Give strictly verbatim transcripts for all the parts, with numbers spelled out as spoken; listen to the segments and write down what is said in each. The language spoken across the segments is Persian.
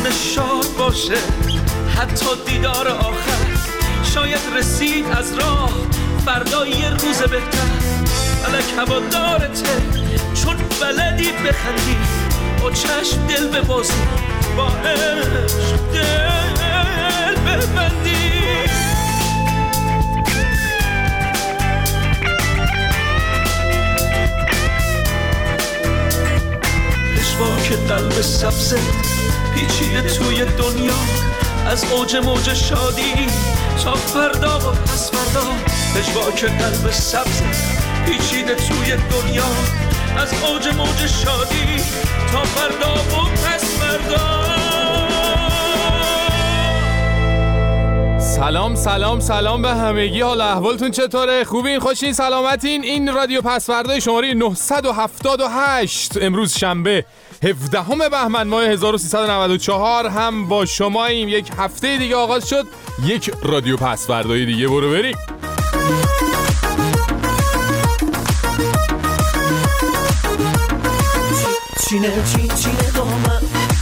میتونه شاد باشه، حتی دیدار آخر شاید رسید از راه، فردا یه روز بهتر. فلک هوادارته چون بلدی بخندی، با چشم دل ببازی، با عشق دل ببندی. پشواک قلب سبزه پیچیده توی دنیا، از اوج موج شادی تا فردا و پس فردا. پشواک قلب سبزه پیچیده توی دنیا، از اوج موج شادی تا فردا و پس فردا. سلام سلام سلام به همگی، حال احوالتون چطوره؟ خوبین؟ خوشین؟ سلامتین؟ این رادیو پسوردای شماره نهصد و هفتاد و هشت، امروز شنبه هفدهم بهمن ماه هزار و سیصد و نود و چهار هم با شماییم. یک هفته دیگه آغاز شد، یک رادیو پسوردای دیگه. برو بریم. چینه چین چینه دامن،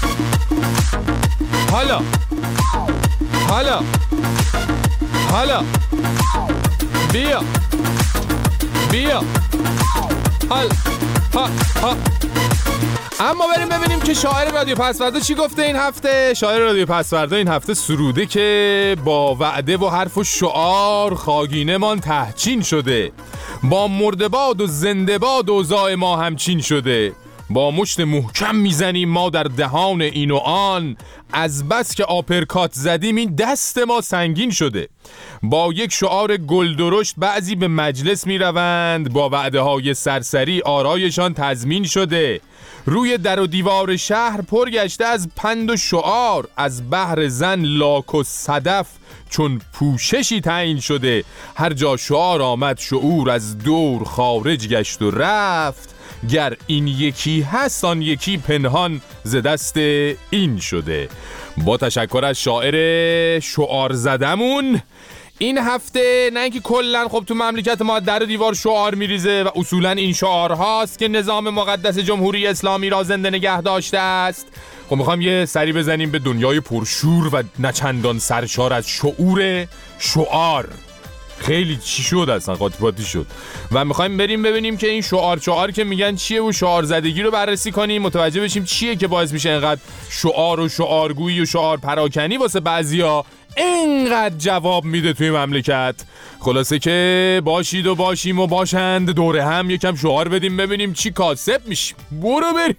حالا حالا حالا بیا بیا حال ها ها. اما بریم ببینیم که شاعر رادیو پسوردا چی گفته این هفته. شاعر رادیو پسوردا این هفته سروده که با وعده و حرف و شعار خاگینه مان تهچین شده، با مرده باد و زنده باد اوضاع ما همچین شده، با مشت محکم میزنیم ما در دهان این و آن، از بس که آپرکات زدیم این دست ما سنگین شده. با یک شعار گلدرشت بعضی به مجلس میروند، با وعده های سرسری آرایشان تضمین شده. روی در و دیوار شهر پر گشته از پند و شعار، از بحر زن لاک و صدف چون پوششی تعیین شده. هر جا شعار آمد شعور از دور خارج گشت و رفت، گر این یکی هست آن یکی پنهان ز دست این شده. با تشکر از شاعر شعار زدمون این هفته. نه اینکه کلا خب تو مملکت ما در و دیوار شعار میریزه و اصولا این شعارهاست که نظام مقدس جمهوری اسلامی را زنده نگه داشته است. خب میخوام یه سری بزنیم به دنیای پرشور و نچندان سرشار از شعور شعار. خیلی چی شد اصلا، قاطی پاتی شد و میخوایم بریم ببینیم که این شعار شعار که میگن چیه و شعار زدگی رو بررسی کنیم، متوجه بشیم چیه که باعث میشه اینقدر شعار و شعارگویی و شعار پراکنی واسه بعضیا اینقدر جواب میده توی مملکت. خلاصه که باشید و باشیم و باشند، دوره هم یکم شعار بدیم ببینیم چی کاسب میشیم. برو بریم.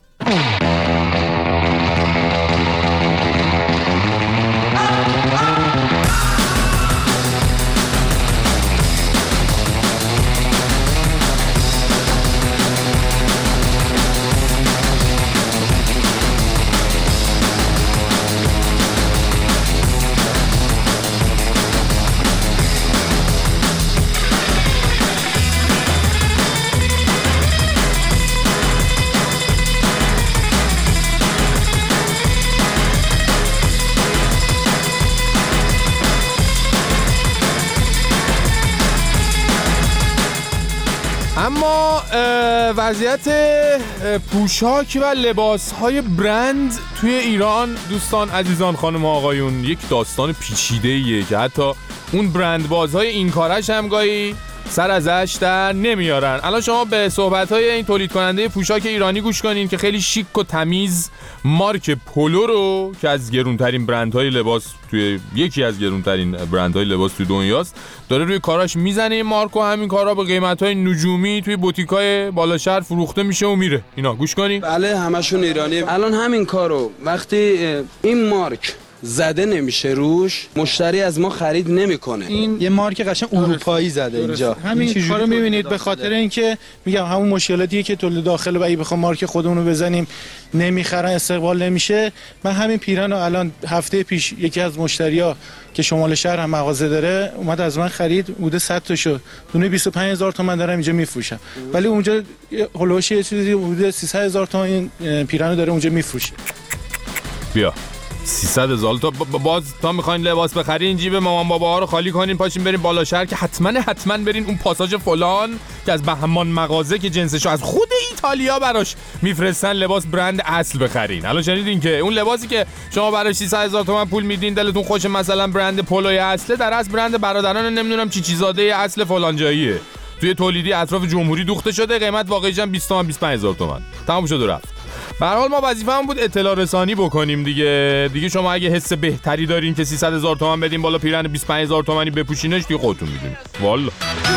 اما وضعیت پوشاک و لباسهای برند توی ایران دوستان عزیزان خانم و آقایون یک داستان پیچیده‌ایه که حتی اون برند بازهای این کارش هم گاهی سر ازش در نمیارن. الان شما به صحبت‌های این تولید کننده پوشاک ایرانی گوش کنین که خیلی شیک و تمیز مارک پولو رو که از گرونترین برندهای لباس توی یکی از گرونترین برندهای لباس توی دنیاست داره روی کاراش میزنه. این مارک و همین کارا به قیمت‌های نجومی توی بوتیکای بالا شهر فروخته میشه و میره. اینا گوش کنین. بله همشون ایرانی. الان همین کارو وقتی این مارک زده نمیشه روش، مشتری از ما خرید نمیکنه. این یه مارک قشنگ اروپایی زده اینجا. همین کارو میبینید به خاطر اینکه میگم همون مشکلاتیه که تولید داخل و اگه بخوام مارک خودمون رو بزنیم نمیخرن، استقبال نمیشه. من همین پیرن رو الان هفته پیش یکی از مشتریا که شمال شهر هم مغازه داره اومد از من خرید، بوده صد تا شد، دونه بیست و پنج هزار تومان دارم اینجا میفروشم، ولی اونجا هولوش یه چیزی بوده سیصد هزار تومان این پیرن رو داره اونجا میفروشه. بیا سیصد هزار تا باز تا میخواین لباس بخرین جیب مامان بابا ها رو خالی کنین پاشین برین بالا شهر که حتما حتما برین اون پاساژ فلان که از بهمان مغازه که جنسشو از خود ایتالیا براش میفرستن لباس برند اصل بخرین. الان شنیدین که اون لباسی که شما براش سیصد هزار تومان پول میدین دلتون خوش مثلا برند پولوی اصله، در اصل برند برادران نمیدونم چی چیزاده اصل فلان جاییه، توی تولیدی اطراف جمهوری دوخته شده، قیمت واقعیش هم بیست تومن بیست و پنج هزار تومان. تموم شد و رفت. به هر حال ما وظیفه‌مون بود اطلاع رسانی بکنیم دیگه. دیگه شما اگه حس بهتری دارین که سیصد هزار تومان بدین بالا پیرن بیست و پنج هزار تومانی بپوشینش دیگه خودتون میدونید. والا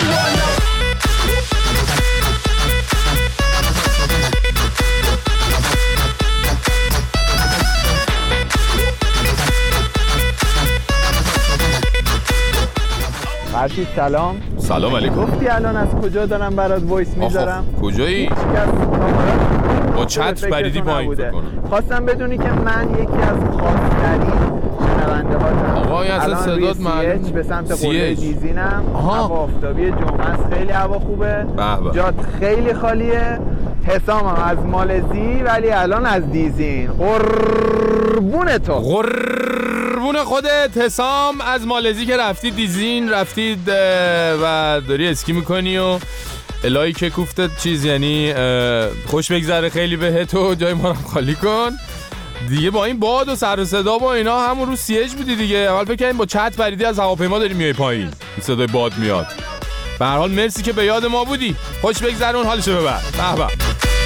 فرشید سلام. سلام علیکم. گفتی الان از کجا دارم برات وایس میذارم؟ کجایی؟ با چتر بریدی پایین فکر کنم. خواستم بدونی که من یکی از خاص‌ترین شنونده هاتم. آقا این اصلا صدات معلوم به سمت قله دیزینم. هوا آفتابی جمعه است، خیلی هوا خوبه. جات خیلی خالیه. حسامم از مالزی ولی الان از دیزین. قربون تو. قربون خودت حسام از مالزی که رفتی دیزین رفتید و داری اسکی میکنی و الهی که کوفتت چیز یعنی خوش بگذره خیلی بهت و جای ما رو خالی کن دیگه. با این باد و سر و صدا با اینا همون رو سیج بودی دیگه. اول فکر کنیم با چت بریدی از هواپیما داری میای پایین صدای باد میاد. به هر حال مرسی که به یاد ما بودی. خوش بگذرون حالشو ببر. به به.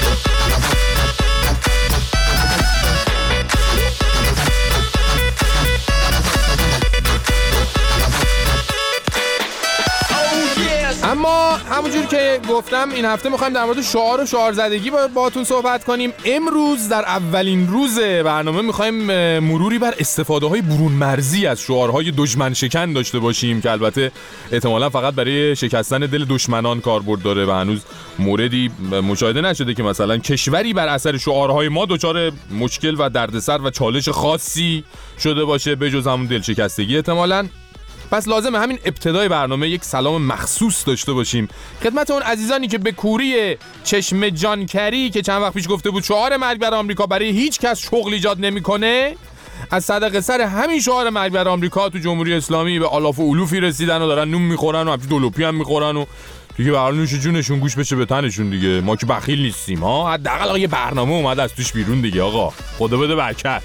اما همونجور که گفتم این هفته میخوایم در مورد شعار و شعار زدگی با باهاتون صحبت کنیم. امروز در اولین روز برنامه میخوایم مروری بر استفاده های برون مرزی از شعارهای دشمن شکن داشته باشیم که البته احتمالا فقط برای شکستن دل دشمنان کاربرد داره و هنوز موردی مشاهده نشده که مثلا کشوری بر اثر شعارهای ما دچار مشکل و دردسر و چالش خاصی شده باشه به جز همون دلشکستگی احتمالاً. پس لازمه همین ابتدای برنامه یک سلام مخصوص داشته باشیم خدمت اون عزیزانی که به کوری چشم جانکری که چند وقت پیش گفته بود شعار مرگ بر آمریکا برای هیچ کس شغل ایجاد نمیکنه، از صدقه سر همین شعار مرگ بر آمریکا تو جمهوری اسلامی به آلاف و علوفی رسیدن و دارن نون میخورن و همچین دولوپی هم میخورن و دیگه به حال نوش جونشون گوش بشه به تنشون دیگه. ما که بخیل نیستیم ها. حداقل آقا یه برنامه اومد از توش بیرون دیگه. آقا خدا بده برکت.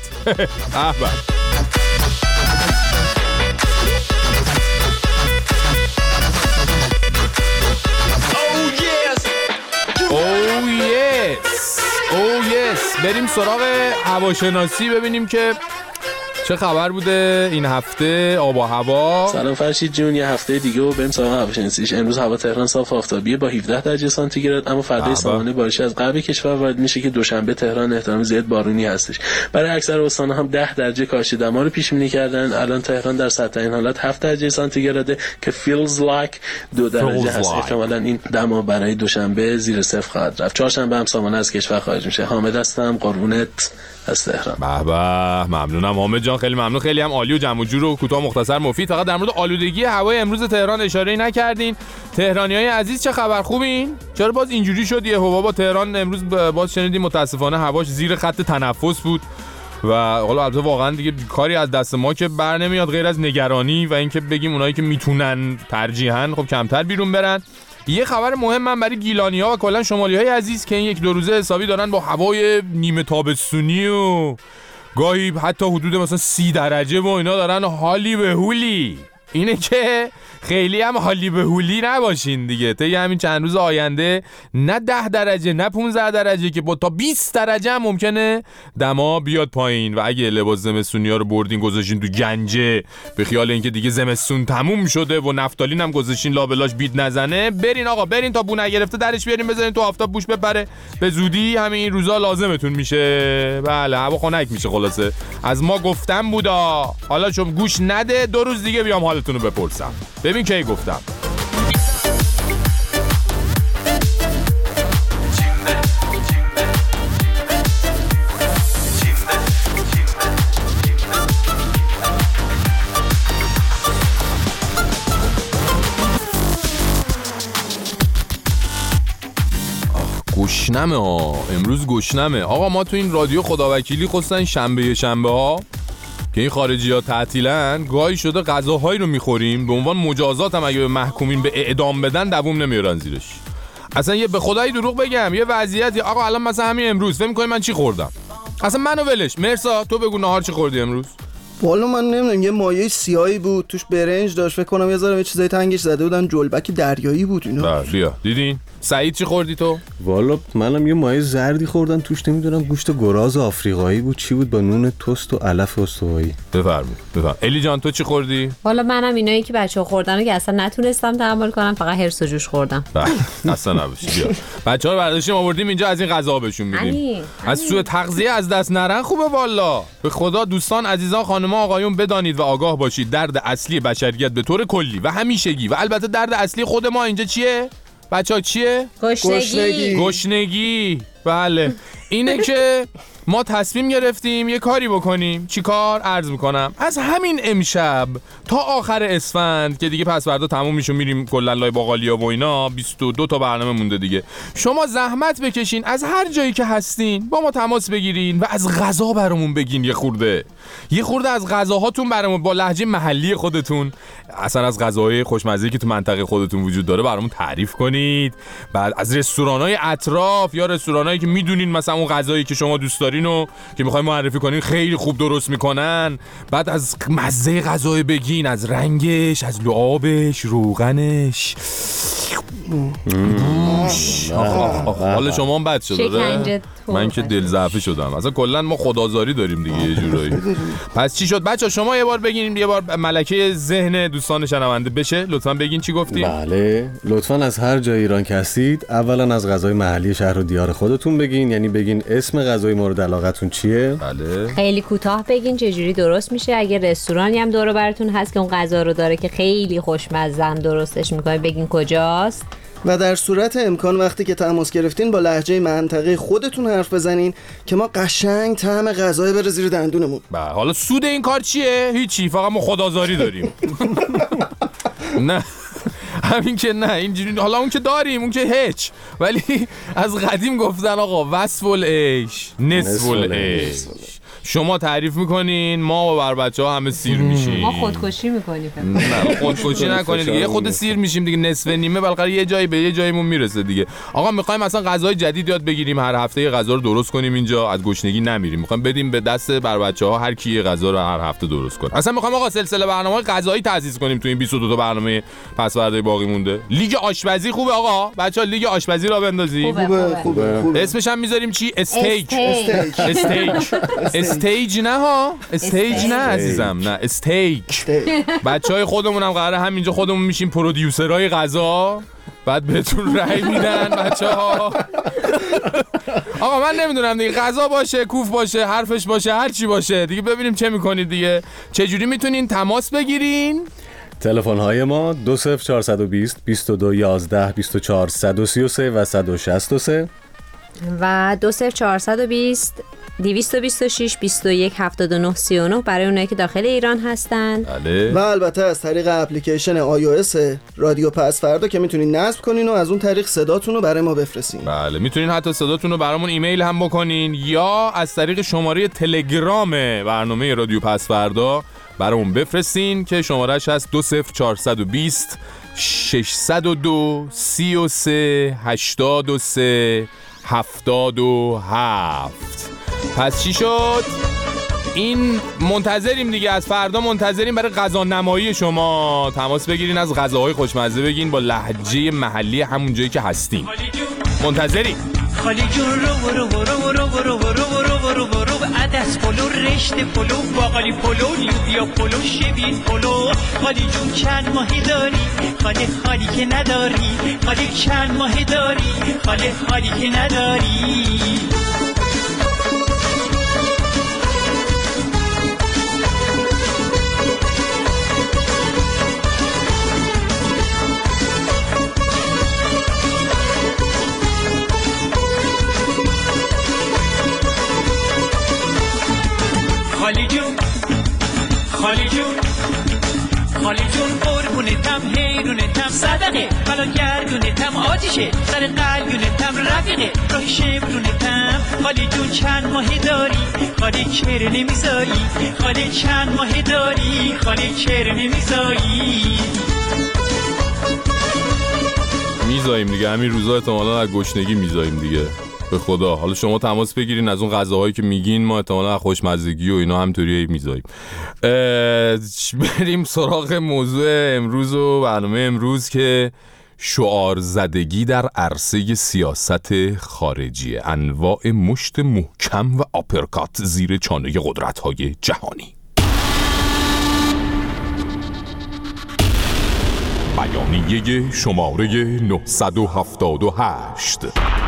اوه یس اوه یس بریم سراغ هواشناسی ببینیم که چه خبر بوده این هفته آب و هوا. سلام فرشید جون، یه هفته دیگه و بریم سراغ هواشناسیش. امروز هوا تهران صاف آفتابیه با هفده درجه سانتیگراد، اما فردا سامانه بارشی از غرب کشور وارد میشه که دوشنبه تهران احتمال زیاد بارونی هستش. برای اکثر استان‌ها هم ده درجه کاهش دما رو پیش بینی کردن. الان تهران در سطح این حالت هفت درجه سانتیگراده که feels like دو درجه هست. احتمالاً این دما برای دوشنبه زیر صفر خواهد رفت. چهارشنبه هم سامانه از کشور خارج میشه. حامد هستم، قربونت از تهران. به به ممنونم حامد جان، خیلی ممنون. خیلی هم عالی و جمع و جور و کوتاه مختصر مفید. فقط در مورد آلودگی هوای امروز تهران اشاره‌ای نکردین. تهرانیای عزیز چه خبر؟ خوبین؟ چرا باز اینجوری شد یه هوا با تهران امروز باز شنیدیم متاسفانه هواش زیر خط تنفس بود و حالا البته واقعا دیگه کاری از دست ما که بر نمیاد غیر از نگرانی و اینکه بگیم اونایی که میتونن ترجیحاً خب کمتر بیرون برن. یه خبر مهم من برای گیلانی‌ها و کلا شمالی‌های عزیز که این یک دو روزه حسابی دارن با هوای نیمه تابستونی و گاهی حتی حدود مثلا سی درجه و اینا دارن حالی به هولی. اینه که خیلی هم حالی به هولی نباشین دیگه. طی همین چند روز آینده نه ده درجه نه پانزده درجه که با تا بیست درجه هم ممکنه دما بیاد پایین و اگه لباس زمستونی ها رو بردین گذاشتین تو گنجه به خیال اینکه دیگه زمستون تموم شده و نفتالین هم گذاشتین لابلاش بید نزنه، برین آقا برین تا بو نگرفته درش بیارین بذارین تو آفتاب بوش بپره. به زودی همین روزا لازمتون میشه. بله هوا خنک میشه. خلاصه از ما گفتم بودا، حالا چون گوش نده دو روز دیگه بیام حالتون رو بپرسم. ببین کی گفتم. گشنمه ها امروز گشنمه. آقا ما تو این رادیو خداوکیلی خصوصا شنبه شنبه ها که این خارجی‌ها تعطیلن، گاهی شده غذاهایی رو میخوریم به عنوان مجازات هم اگه به محکومین به اعدام بدن دووم نمیارن زیرش. اصلا یه به خدایی دروغ بگم یه وضعیتی آقا الان مثلا همین امروز فکر می‌کنی من چی خوردم؟ اصلا منو ولش. مرسا تو بگو نهار چی خوردی امروز؟ والا من نمیدونم، یه مایه سیاهی بود توش برنج داشت، فکر کنم یه ذره یه چیزای تنگش زده بودن، جلبک دریایی بود اینا. بیا دیدین؟ سعید چی خوردی تو؟ والا منم یه مایه زردی خوردم توش نمیدونم گوشت گراز آفریقایی بود چی بود با نون تست و علف استوایی. بفرمایید بفرم. الی جان تو چی خوردی؟ والا منم اینایی که بچه‌ها خوردن که اصلا نتونستم تحمل کنم، فقط هرس و جوش خوردم. بله اصلا نباشه. بیا بچه‌ها رو برداشتیم آوردیم اینجا از این غذا بهشون میدیم. از سوء تغذیه از دست نرن خوبه والا. به خدا دوستان عزیزان خانم‌ها آقایون بدانید و آگاه باشید درد اصلی بشریت به طور کلی و همیشگی و البته درد اصلی خود ما اینجا چیه؟ بچه‌ها چیه؟ گشنگی. گشنگی. بله اینه که ما تصمیم گرفتیم یه کاری بکنیم. چی کار؟ عرض میکنم از همین امشب تا آخر اسفند که دیگه پس فردا تموم میشه میریم کلا لای باقالیا و اینا، بیست و دو تا برنامه مونده دیگه. شما زحمت بکشین از هر جایی که هستین با ما تماس بگیرین و از غذا برامون بگین. یه خورده یه خورده از غذاهاتون برامون با لهجه محلی خودتون، اصلا از غذاهای خوشمزه‌ای که تو منطقه خودتون وجود داره برامون تعریف کنید. بعد از رستوران‌های اطراف یا رستورانایی که میدونین مثلا اون غذایی که شما دوست دارین و که میخوایم معرفی کنین خیلی خوب درست میکنن. بعد از مزه غذای بگین، از رنگش، از لعابش، روغنش. حالا شما هم بد شده من که دل ضعفی شدم. اصلا کلا ما خدازاری داریم دیگه یه جورایی. پس چی شد بچه شما یه بار بگین، یه بار ملکه ذهن دوستان شنونده بشه لطفا بگین چی گفتیم. بله لطفا از هر جای ایران که هستید اولا از غذای محلی شهر و دیار خودتون بگین، یعنی بگین اسم غذای مورد علاقتون چیه. بله خیلی کوتاه بگین چجوری درست میشه. اگه رستورانی هم دور و براتون هست که اون غذا رو داره که خیلی خوشمزه هم درستش میکنه بگین کجاست. و در صورت امکان وقتی که تماس گرفتین با لهجه منطقه خودتون حرف بزنین که ما قشنگ طعم غذای بره زیر دندونمون. بله حالا سود این کار چیه؟ هیچی، فقط ما خدازاری داریم. نه همین که نه اینجوری. حالا اون که داریم اون که هیچ، ولی از قدیم گفتن آقا وصف العیش نصف العیش. شما تعریف میکنین ما بر بچه ها همه سیر میشیم. ما خودکشی میکنیم. نه خودکشی نکنید دیگه، خود سیر میشیم دیگه، نصف نیمه بالاخره یه جایی به یه جایمون میرسه دیگه. آقا میخوایم مثلا غذای جدید یاد بگیریم، هر هفته یه غذا رو درست کنیم اینجا، از گشنگی نمیریم. میخوایم بدیم به دست بر بچه ها هر کی یه غذا رو هر هفته درست کنه. اصلا میخوایم آقا سلسله برنامه‌های غذایی تأسیس کنیم تو این بیست و دو تا برنامه پس فردا باقی مونده. لیگ آشپزی خوبه آقا، بچه‌ها لیگ آشپزی را بندازیم. خوبه خوبه خوبه. اسمش هم میذاریم چی؟ استیک. استیک. استیج نه ها، استیج نه عزیزم، نه استیک. بچهای خودمون هم قراره همینجا خودمون میشیم پرودیوسرای غذا، بعد بهتون رأی میدن بچه‌ها. آقا من نمیدونم دیگه، غذا باشه، کوف باشه، حرفش باشه، هر چی باشه دیگه، ببینیم چه میکنید دیگه. چه جوری میتونین تماس بگیرین؟ تلفن های ما دو صفر چهارصد و بیست بیست و دو یازده بیست و چهار صد و سی و سه و صد و شصت و سه و دو صفر چهارصد و بیست دویست و بیست و شش بیست و یک هفتاد و نه سی و نه برای اونایی که داخل ایران هستن. بله. و البته از طریق اپلیکیشن آی او اس رادیو پس فردا که میتونین نصب کنین و از اون طریق صداتون رو برای ما بفرستین. بله میتونین حتی صداتون رو برامون ایمیل هم بکنین یا از طریق شماره تلگرام برنامه رادیو پس فردا برامون بفرستین که شمارهش هست دو صفر چهارصد و بیست ششصد و دو سی و سه هشتاد و سه هفتاد و هفت. پس چی شد؟ این منتظریم دیگه، از فردا منتظریم برای غذا نمایی شما. تماس بگیرین از غذاهای خوشمزه بگین با لهجه محلی همون جایی که هستین. منتظریم. خالی جون رو رو رو رو رو رو رو رو رو رو عدس پلو رشت پلو باقالی پلو لوبیا پلو شبیت پلو. خالی جون چند ماهی داری خالی خالی که نداری خالی چند ماهی داری خالی خالی که نداری. خالی جون خالی جون خالی جون قربونتم حیرونتم صدقه بلا گردونتم آتیشه سر قلبونتم رفیقه راه شبرونتم خالی جون چند ماه داری خالی چهره نمیذاری خالی چند ماه داری خالی چهره نمیذاری میذاریم دیگه، همین روزا احتمالاً از گشنگی میذاریم دیگه به خدا. حالا شما تماس بگیرین از اون غذاهایی که میگین، ما احتمالاً از خوشمزگی و اینا همطوری میذاریم. بریم سراغ موضوع امروز و برنامه امروز که شعار زدگی در عرصه سیاست خارجی، انواع مشت محکم و آپرکات زیر چانه قدرت‌های جهانی. بیانیه شماره نهصد و هفتاد و هشت.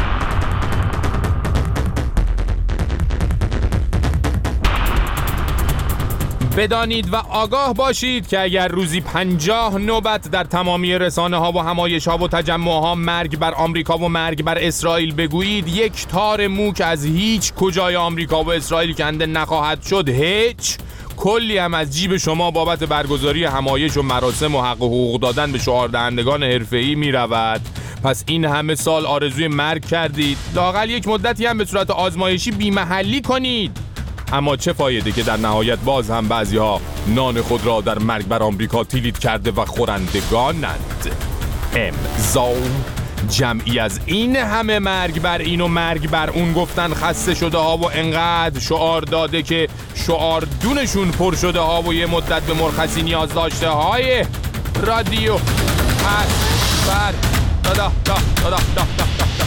بدانید و آگاه باشید که اگر روزی پنجاه نوبت در تمامی رسانه ها و همایش ها و تجمع ها مرگ بر آمریکا و مرگ بر اسرائیل بگویید، یک تار موک از هیچ کجای آمریکا و اسرائیل کنده نخواهد شد. هیچ کلی هم از جیب شما بابت برگزاری همایش و مراسم و حق و حقوق دادن به شعار دهندگان حرفه‌ای می رود. پس این همه سال آرزوی مرگ کردید، لااقل یک مدتی هم به صورت آزمایشی بی‌محلی کنید. اما چه فایده که در نهایت باز هم بعضی‌ها نان خود را در مرگ بر آمریکا تیلیت کرده و خورندگانند. امضا جمعی از این همه مرگ بر این و مرگ بر اون گفتن خسته شده ها و انقدر شعار داده که شعار دونشون پر شده ها و یه مدت به مرخصی نیاز داشته های رادیو پس بر دادا دا دادا دا دا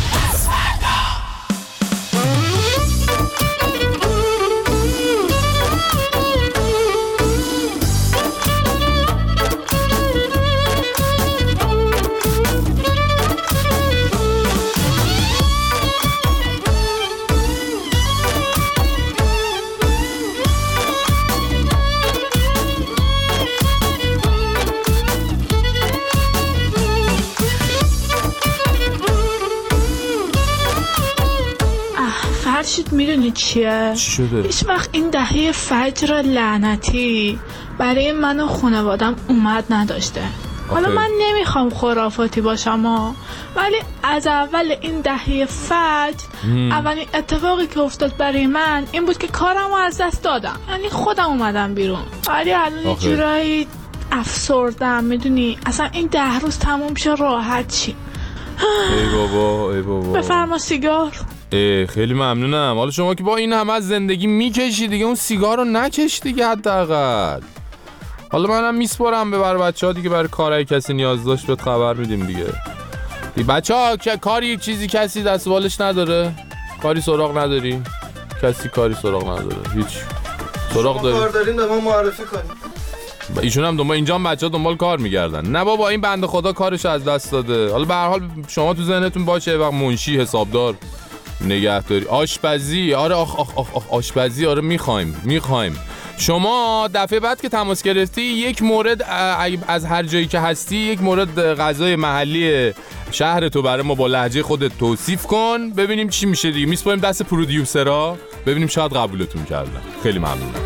فرشید میدونی چیه؟ چی شده؟ هیچ وقت این دهه فجر لعنتی برای من و خانوادم اومد نداشته. حالا من نمیخوام خرافاتی باشم ها، ولی از اول این دهه فجر مم. اولین اتفاقی که افتاد برای من این بود که کارمو از دست دادم، یعنی خودم اومدم بیرون. ولی الان یه جورایی افسردم، میدونی اصلا این ده روز تموم شه راحت چی. ای بابا ای بابا بفرما سیگار. خیلی ممنونم. حالا شما که با این همه از زندگی میکشی دیگه، اون سیگار رو نکش دیگه حداقل. حالا منم میسپارم به بر بچه‌ها دیگه، برای کارهای کسی نیاز داشت بهت خبر میدیم دیگه. دیگه بچه‌ها که کاری چیزی کسی دست بالش نداره، کاری سراغ نداری، کسی کاری سراغ نداره، هیچ سراغ داری کار دارین به ما معرفی کنید. ایشون هم دنبال اینجا بچه‌ها دنبال کار میگردن. نه بابا این بنده خدا کارش از دست داده. حالا به هر حال شما تو ذهنتون باشه وقت منشی، حسابدار، نگهداری، آشپزی، آره آخ آخ آخ, آخ آشپزی، آره میخوایم میخوایم. شما دفعه بعد که تماس گرفتی یک مورد از هر جایی که هستی یک مورد غذای محلی شهر تو برای ما با لهجه خودت توصیف کن، ببینیم چی میشه دیگه. میسپاریم دست پرودیوسرها، ببینیم شاید قبولتون کردن. خیلی ممنونم.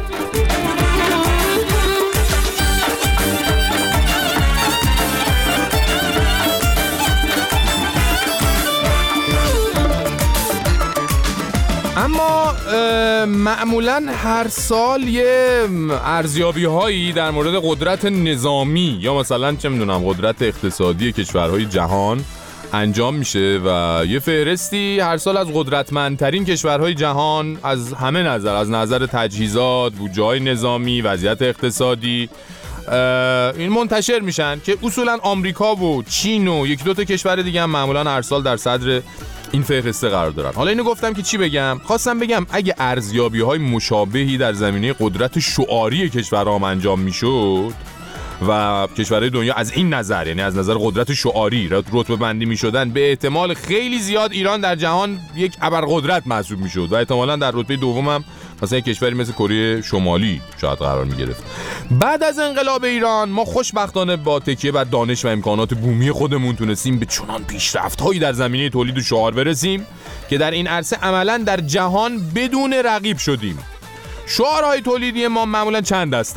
اما معمولاً هر سال یه ارزیابی هایی در مورد قدرت نظامی یا مثلا چه میدونم قدرت اقتصادی کشورهای جهان انجام میشه و یه فهرستی هر سال از قدرتمندترین کشورهای جهان از همه نظر، از نظر تجهیزات، بودجه‌های نظامی، وضعیت اقتصادی، این منتشر میشن که اصولاً آمریکا و چین و یک دو تا کشور دیگه هم معمولاً هر سال در صدر این فهرسته قرار دارن. حالا اینو گفتم که چی بگم؟ خواستم بگم اگه ارزیابی‌های مشابهی در زمینه قدرت شعاری کشورها انجام میشد و کشورهای دنیا از این نظر، یعنی از نظر قدرت شعاری رتبه بندی میشدن، به احتمال خیلی زیاد ایران در جهان یک ابرقدرت محسوب میشد و احتمالاً در رتبه دومم مثلا یک کشوری مثل کره شمالی شاید قرار میگرفت. بعد از انقلاب ایران ما خوشبختانه با تکیه بر دانش و امکانات بومی خودمون تونستیم به چنان پیشرفت‌هایی در زمینه تولید و شعار برسیم که در این عرصه عملاً در جهان بدون رقیب شدیم. شعارهای تولیدی ما معمولاً چند هستن.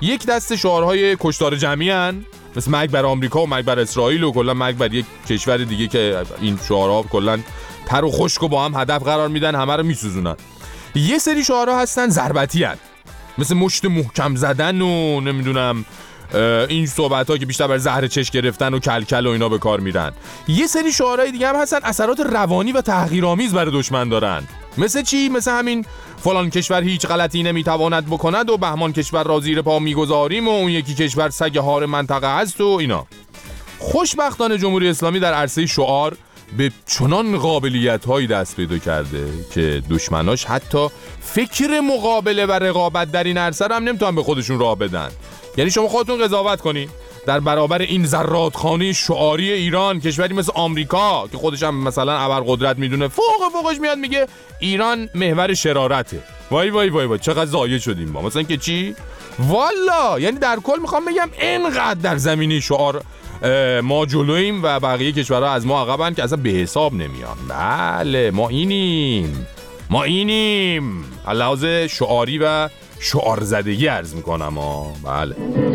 یک دسته شعارهای کشتار جمعی هن، مثل مرگ بر آمریکا و مرگ بر اسرائیل و کلا مرگ بر یک کشور دیگه که این شعارها کلا تر و خشک و با هم هدف قرار میدن، همه رو میسوزونن. یه سری شعارها هستن ضربتی هن، مثل مشت محکم زدن و نمیدونم این صحبت ها که بیشتر بر زهر چش گرفتن و کلکل و اینا به کار میرن. یه سری شعارهای دیگه هم هستن اثرات روانی و تحقیرآمیز برای دشمن دارن. مثل چی؟ مثل همین فلان کشور هیچ غلطی نمیتواند بکند و بهمان کشور را زیر پا میگذاریم و اون یکی کشور سگ هار منطقه است و اینا. خوشبختانه جمهوری اسلامی در عرصه شعار به چنان قابلیت‌هایی دست پیدا کرده که دشمناش حتی فکر مقابله و رقابت در این عرصه هم نمیتونن به خودشون راه بدن. یعنی شما خودتون قضاوت کنین در برابر این زرادخانه شعاری ایران، کشوری مثل آمریکا که خودش هم مثلا ابرقدرت میدونه، فوق فوقش میاد میگه ایران محور شرارته. وای وای وای وای چقدر ضایع شدیم ما. مثلا که چی؟ والا یعنی در کل میخوام بگم اینقدر در زمینه شعار ما جلویم و بقیه کشورها از ما عقبن که اصلا به حساب نمیان. بله ما اینیم ما اینیم لحاظ شعاری و شعار زدگی عرض میکنم ها. بله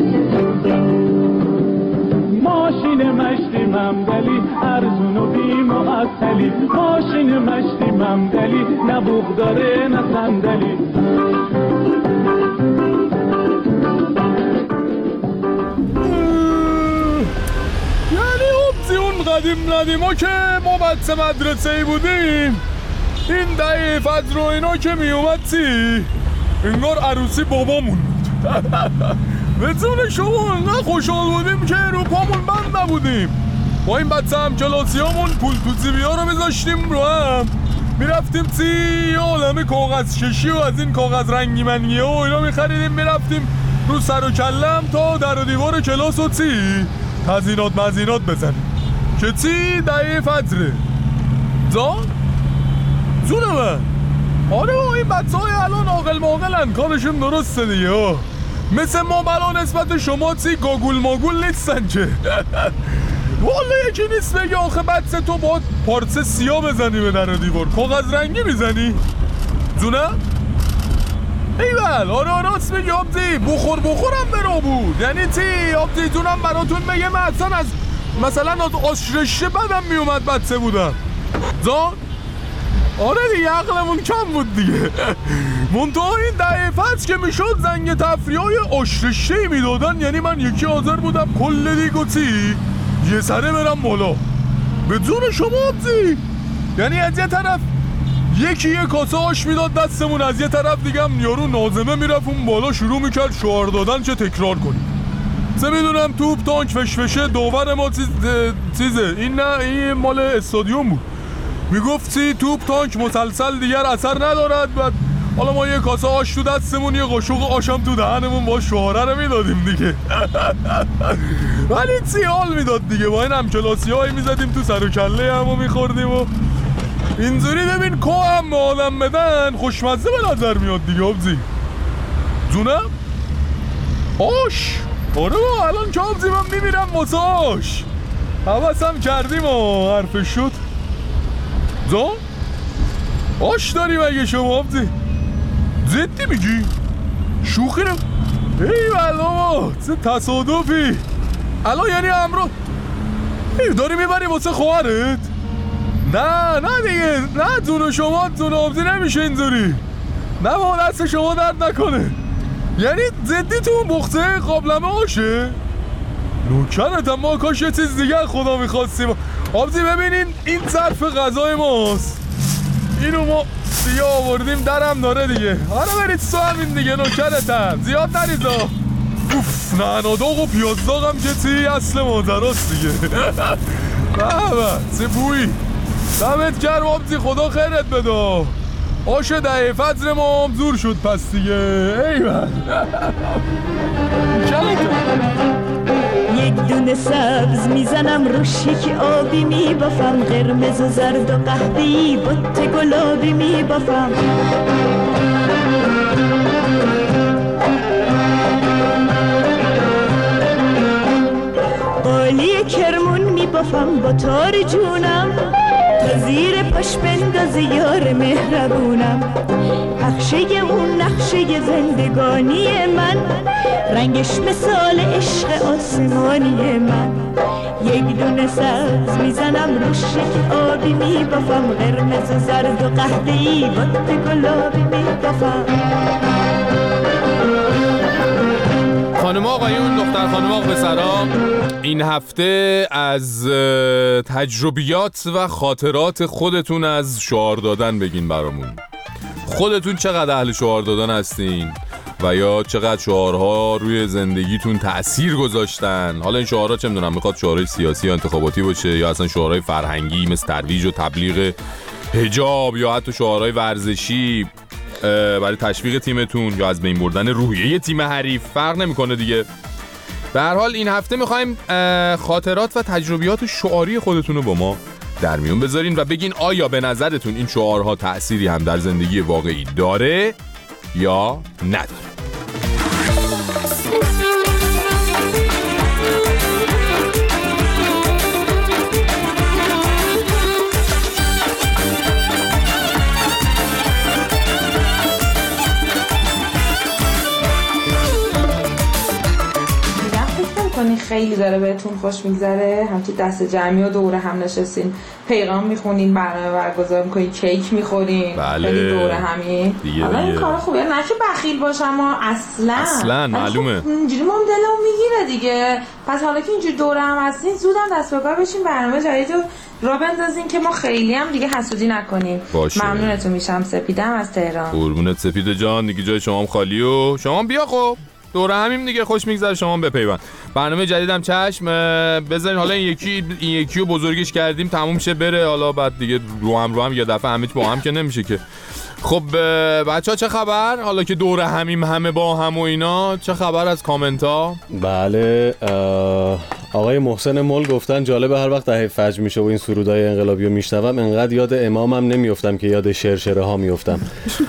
ماشین مشتی ممدلی ارزون و بی معطلی، ماشین مشتی ممدلی نه بوق داره نه صندلی. یعنی اون اون قدیم ندیما که ما بچه مدرسه ای بودیم این دهه فجر و اینا که می اومد چی؟ انگار عروسی بابامون بود. بدون شما انقدر خوشحال بودیم که رو پامون بند نبودیم. با این بچه هم کلاسی همون پول توزیبی ها رو میذاشتیم رو هم میرفتیم چی عالم کاغذ کشی و از این کاغذ رنگی منگی ها و اینا میخریدیم میرفتیم رو سر و کلم تا در و دیوار کلاس و چی تزینات مزینات بزنیم که چی دهه فجره زان زونه من. آره این بچه های الان آقل ماقلن کارشون درسته دیگه. مثل ما بلا نسبت شما چی گاگول ماگول نیستن که. والا یکی نیست بگه آخه بچه تو باید پارچه سیاه بزنی به در و دیوار کاغذ رنگی میزنی زونه؟ ایول آره راست میگی آبزی بخور بخورم برا بود. یعنی چی آبزی جونم براتون بگه من اصلا از مثلا از آشرشه بدم میومد بچه بودم زان. آره دیگه عقلمون کم بود دیگه. منتها این دهه فجر که میشد زنگ تفریح های آشرشه‌ای میدادن. یعنی من یکی حاضر بودم کل دیگوتی یه سره برم بالا بدون شما آبزی. یعنی از یه طرف یکی یه کاسه آش میداد دستمون، از یه طرف دیگه هم یارو نازمه میرفت اون بالا شروع میکرد شعار دادن چه تکرار کنیم. چه میدونم توپ تانک فشفشه داور ما چیز چیزه این نه این مال استادیوم بود. میگفتی توپ تانک مسلسل دیگر اثر ندارد. بعد حالا ما یه کاسه آش تو دستمون یه قاشق آشم تو دهنمون با شعاره رو میدادیم دیگه. ولی چی حال میداد دیگه. با این هم کلاسی هایی میزدیم تو سر و کله همو میخوردیم و اینجوری ببین که هم به آدم بدن خوشمزه به نظر میاد دیگه آبزی جونم. آش آره با الان که آبزی من میمیرم واسه آش حوثم کردیم و حرفش شد زان. آش داری مگه شما آبزی زدی میگی؟ شوخی رو ای بلا چه تصادفی. الان یعنی امرو ای داری میبری واسه خواهرت؟ نه نه دیگه نه جون شما جون آبزی نمیشه اینجوری. نه با دست شما درد نکنه. یعنی زدی تو اون بخته قابلمه آشه؟ نوکرت اما کاش یه چیز دیگه خدا میخواستیم. آبزی ببینین این ظرف غذای ماست اینو ما دیگه آوردیم درم داره دیگه. آره برید تو همین دیگه نوکرتم زیاد نریزا. اوف نعناداغ و پیازداغم که چی اصل مادراست دیگه. بابا چه بویی دمت کرد آبزی خدا خیرت بده. آش دهه فجر ما هم زور شد پس دیگه. ایوان یک دونه سبز میزنم روش یکی آبی میبافم قرمز و زرد و قهوه‌ای بط گلابی میبافم قالی کرمون میبافم با تار جونم تا زیر پاش بندازه یار مهربونم. نقشه اون نقشه زندگانی من رنگش مثال عشق آسمانی من. یک دونه سبز میزنم روش یک آبی میبافم، قرمز و زرد و قهوه‌ای بط گلابی میبافم. خانم آقایون، دختر خانم آقا پسرا، این هفته از تجربیات و خاطرات خودتون از شعار دادن بگین برامون. خودتون چقدر اهل شعار دادن هستین و یا چقدر شعارها روی زندگیتون تأثیر گذاشتن؟ حالا این شعارها چه میدونم، میخواد شعارهای سیاسی یا انتخاباتی باشه یا اصلا شعارهای فرهنگی مثل ترویج و تبلیغ حجاب یا حتی شعارهای ورزشی برای تشویق تیمتون یا از بین بردن روحیه تیم حریف، فرق نمیکنه دیگه. به هر حال این هفته میخوایم خاطرات و تجربیات شعاری خودتون رو با ما در میون بذارین و بگین آیا به نظرتون این شعارها تأثیری هم در زندگی واقعی داره یا نداره. خیلی داره بهتون خوش میگذره، همچی دست جمعی و دوره هم نشستین، پیغام میخونین، برنامه برگزار میکنین، کیک میخورین، بله. خیلی دوره همین. حالا این کار خوبه، نه که بخیل باشم اصلا اصلا معلومه خب اینجوری ما دلمون میگیره دیگه. پس حالا که اینجوری دوره هم هستین، زودم دست به کار بشین، برنامه جدید رو را بندازین که ما خیلی هم دیگه حسودی نکنیم. ممنونتون میشم. سپیدم از تهران. قربونت سپید جان، دیگه جای شما هم خالی و شما بیا خب دوره همیم دیگه، خوش میگذره، شما بپیوند. برنامه جدیدم چشم بذارین. حالا این یکی این یکی رو بزرگش کردیم تموم شه بره، حالا بعد دیگه رو هم رو هم یه دفعه همه با هم که نمیشه که. خب بچه‌ها چه خبر؟ حالا که دوره همیم همه با هم و اینا، چه خبر از کامنت ها؟ بله آقای محسن مول گفتن جالبه هر وقت دهه فجر میشه و این سرودای انقلابی رو میشنوم انقدر یاد امامم نمیافتم که یاد شرشره ها میافتم.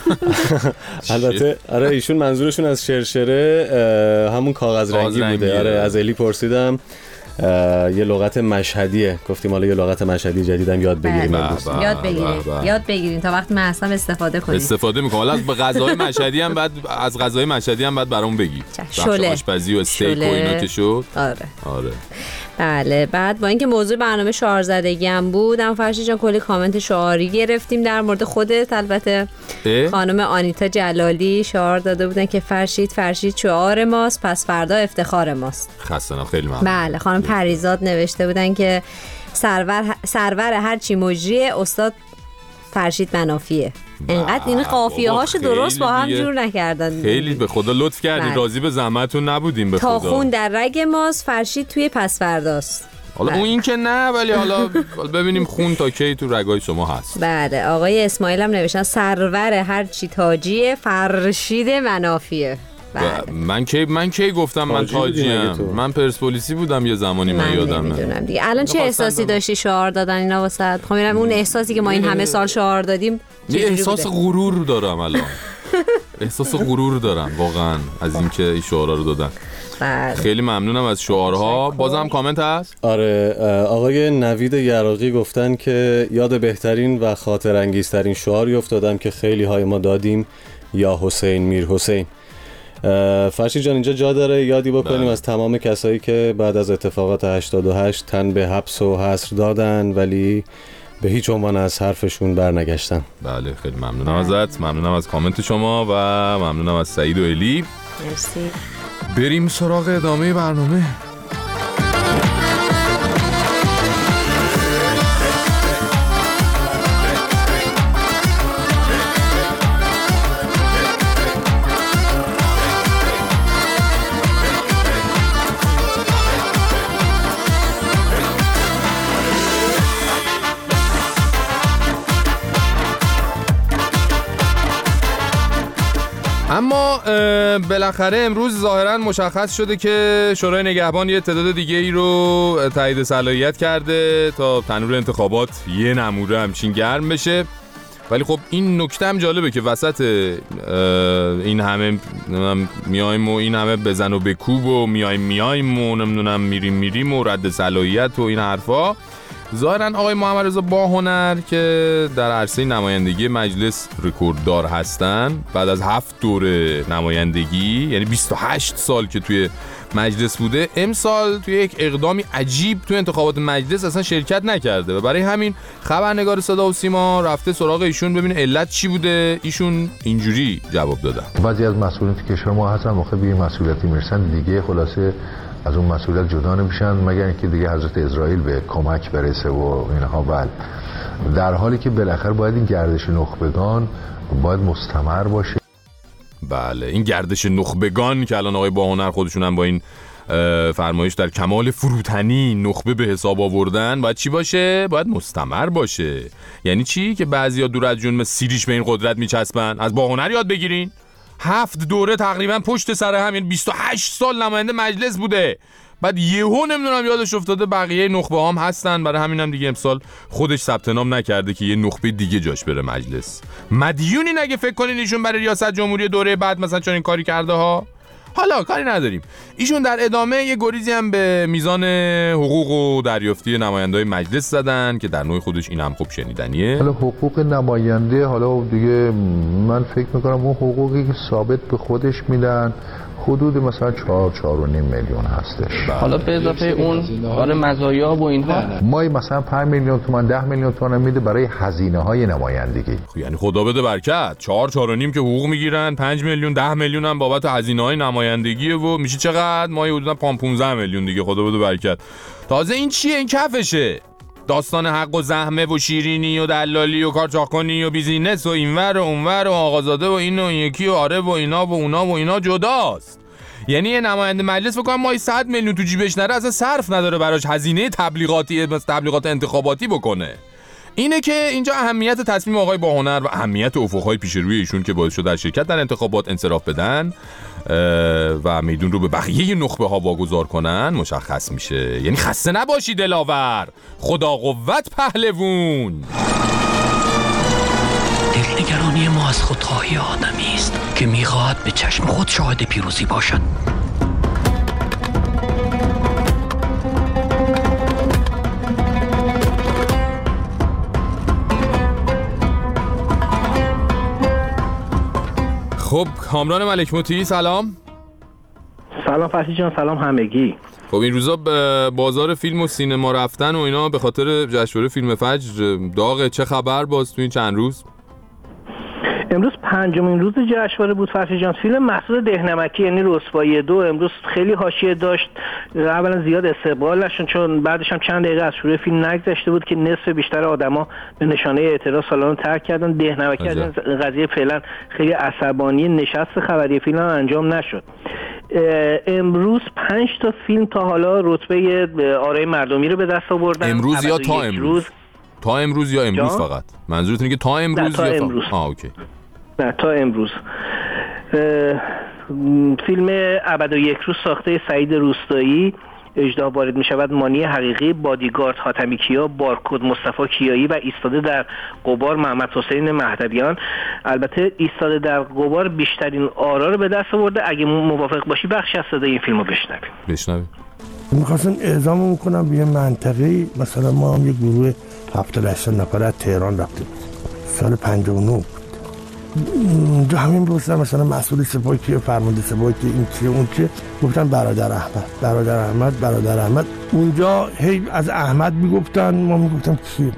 البته آره ایشون منظورشون از شرشره همون کاغذ رنگی بوده. آره از الی پرسیدم یه لغت مشهدیه، گفتیم حالا یه لغت مشهدی جدیدم یاد بگیریم. یاد بگیریم یاد بگیریم تا وقتی من اصلا استفاده کنیم. استفاده میکنم. حالا به غذای مشهدی هم بعد از غذای مشهدی هم بعد برامون بگی. شله آشپزی و استیک و اینا که شد. آره آره بله. بعد با اینکه موضوع برنامه شعار زدگی هم بود، اما فرشید جان کلی کامنت شعاری گرفتیم در مورد خودت. البته خانم آنیتا جلالی شعار داده بودن که فرشید فرشید شعار ماست، پس فردا افتخار ماست. خستنا خیلی ممنون. بله خانم پریزاد نوشته بودن که سرور سرور هر چی مجری استاد فرشید منافیه. انقدر این قافیه هاشو درست با هم جور نکردن. خیلی به خدا لطف کردین، راضی به زحمتتون نبودیم به خدا. تا خون در رگ ماست، فرشید توی پس فرداست. حالا اون این که نه، ولی حالا ببینیم خون تا کی تو رگای شما هست. بله آقای اسماعیل هم نوشتن سرور هر چی تاجیه فرشید منافیه. من کی من کی گفتم من تاجیم؟ من پرسپولیسی بودم یه زمانی، من, من یادم دیگه. الان چه احساسی داشتی شعار دادن اینا واسط؟ خب میرم اون احساسی که ما این همه سال شعار دادیم. یه احساس غرور دارم الان. احساس غرور دارم واقعا از اینکه این شعارها رو دادن. بله. خیلی ممنونم از شعارها. بازم کامنت هست؟ آره آقای نوید یراقی گفتن که یاد بهترین و خاطر انگیزترین شعاری افتادم که خیلی های ما دادیم، یا حسین میر حسین. فرشید جان اینجا جا داره یادی بکنیم بله. از تمام کسایی که بعد از اتفاقات هشتاد و هشت تن به حبس و حصر دادن ولی به هیچ عنوان از حرفشون برنگشتن. بله خیلی ممنونم ازت، ممنونم از کامنت شما و ممنونم از سعید و الی. مرسی. بریم سراغ ادامه برنامه. اما بالاخره امروز ظاهراً مشخص شده که شورای نگهبان یه تعداد دیگه ای رو تایید صلاحیت کرده تا تنور انتخابات یه نموره همچین گرم بشه. ولی خب این نکته هم جالبه که وسط این همه میایم و این همه بزن و بکوب و میایم میایم و نمیدونم میریم میریم و رد صلاحیت و این حرفا، ظاهرا آقای محمد رضا باهنر که در عرصه نمایندگی مجلس رکورددار هستن، بعد از هفت دوره نمایندگی، یعنی بیست و هشت سال که توی مجلس بوده، امسال توی یک اقدامی عجیب توی انتخابات مجلس اصلا شرکت نکرده و برای همین خبرنگار صدا و سیما رفته سراغ ایشون ببینه علت چی بوده. ایشون اینجوری جواب دادن: بعضی از مسئولین کشور ما هستن موقع به مسئولیتی میرسن دیگه خلاصه از اون مسئولیت جدا نمیشن مگر اینکه دیگه حضرت اسرائیل به کمک برسه و اینها. بله، در حالی که بالاخره باید این گردش نخبگان باید مستمر باشه. بله، این گردش نخبگان که الان آقای باهنر خودشون هم با این فرمایش در کمال فروتنی نخبه به حساب آوردن، باید چی باشه؟ باید مستمر باشه. یعنی چی؟ که بعضیا دور از جون مثل سیریش به این قدرت میچسبن. از باهنر یاد بگیرین. هفت دوره تقریبا پشت سر هم، یعنی بیست و هشت سال نماینده مجلس بوده، بعد یهو نمیدونم یادش افتاده بقیه نخبه هم هستن. برای همین هم دیگه امسال خودش ثبت نام نکرده که یه نخبه دیگه جاش بره مجلس. مدیونی نگه فکر کنین ایشون برای ریاست جمهوری دوره بعد مثلا چون این کاری کرده ها. حالا کاری نداریم. ایشون در ادامه یه گریزی هم به میزان حقوق و دریافتی نماینده‌های مجلس زدن که در نوع خودش این هم خوب شنیدنیه. حالا حقوق نماینده، حالا دیگه من فکر میکنم اون حقوقی که ثابت به خودش میدن حدود مثلا چهار چهار و نیم میلیون هستش. حالا به اضافه اون آره مزایا و اینها مای مثلا پنج میلیون تومان ده میلیون تومان میده برای هزینه های نمایندگی. خب یعنی خدا بده برکت. چهار چهار و نیم که حقوق میگیرن، پنج میلیون ده میلیون هم بابت هزینه های نمایندگیه و میشه چقدر؟ مای حدودا پانزده میلیون دیگه. خدا بده برکت. تازه این چیه؟ این کفشه. داستان حق و زحمه و شیرینی و دلالی و کارچاکنی و بیزینس و اینور و اونور و آقازاده و این و این یکی و آره و اینا و اونا و اینا جداست. یعنی یه نماینده مجلس بکنم ماهی صد میلیون تو جیبش نره، اصلا صرف نداره براش هزینه تبلیغاتی مثل تبلیغات انتخاباتی بکنه. اینه که اینجا اهمیت تصمیم آقای باهنر و اهمیت افق‌های پیش روی ایشون که باعث شد در شرکت در انتخابات انصراف بدن و میدون رو به بقیه نخبه ها واگذار کنن مشخص میشه. یعنی خسته نباشی دلاور، خدا قوت پهلوون. دلنگرانی ما از خودخواهی آدمی است که میخواهد به چشم خود شاهد پیروزی باشد. خب کامران ملک موتی سلام. سلام فرشید جان، سلام همگی. خب این روزا به بازار فیلم و سینما رفتن و اینا به خاطر جشنواره فیلم فجر داغه. چه خبر باز تو این چند روز؟ امروز پنجمین روز جشنواره بود فرشید جان. فیلم محسود دهنمکی یعنی رسوایی دو امروز خیلی حاشیه داشت. اولا زیاد استقبال نشد چون بعدش هم چند دقیقه از شروع فیلم نگذشته بود که نصف بیشتر آدما به نشانه اعتراض سالن ترک کردن. دهنمکی از این قضیه فعلا خیلی عصبانی نشست خبری فیلم هم انجام نشد. امروز پنج تا فیلم تا حالا رتبه آرای مردمی رو به دست آوردن. امروز یا تا امروز؟ روز... تا امروز یا امروز جا؟ فقط منظورت اینه که تا امروز تا یا امروز. آه اوکی. نه تا امروز. فیلم ابد و یک روز ساخته سعید روستایی اجرا وارد می شود. مانی حقیقی، بادیگارد حاتمی کیا، بارکد مصطفی کیایی و ایستاده در غبار محمد حسین مهدویان. البته ایستاده در غبار بیشترین آرا رو به دست آورده. اگه موافق باشی بخشی از صدای این فیلمو بشنویم. بشنویم. می‌خواستن اعزام میکنم به یه منطقه‌ای، مثلا ما هم یک گروه هفتاد هشتاد نفر از تهران رفتیم سال پنجاه و نه. اونجا همین بودن مثلا مسئول سپاه کیه، فرمانده سپاه کیه، این چیه اون چیه، گفتن برادر احمد برادر احمد برادر احمد. اونجا هی از احمد میگفتن، ما میگفتم کیه.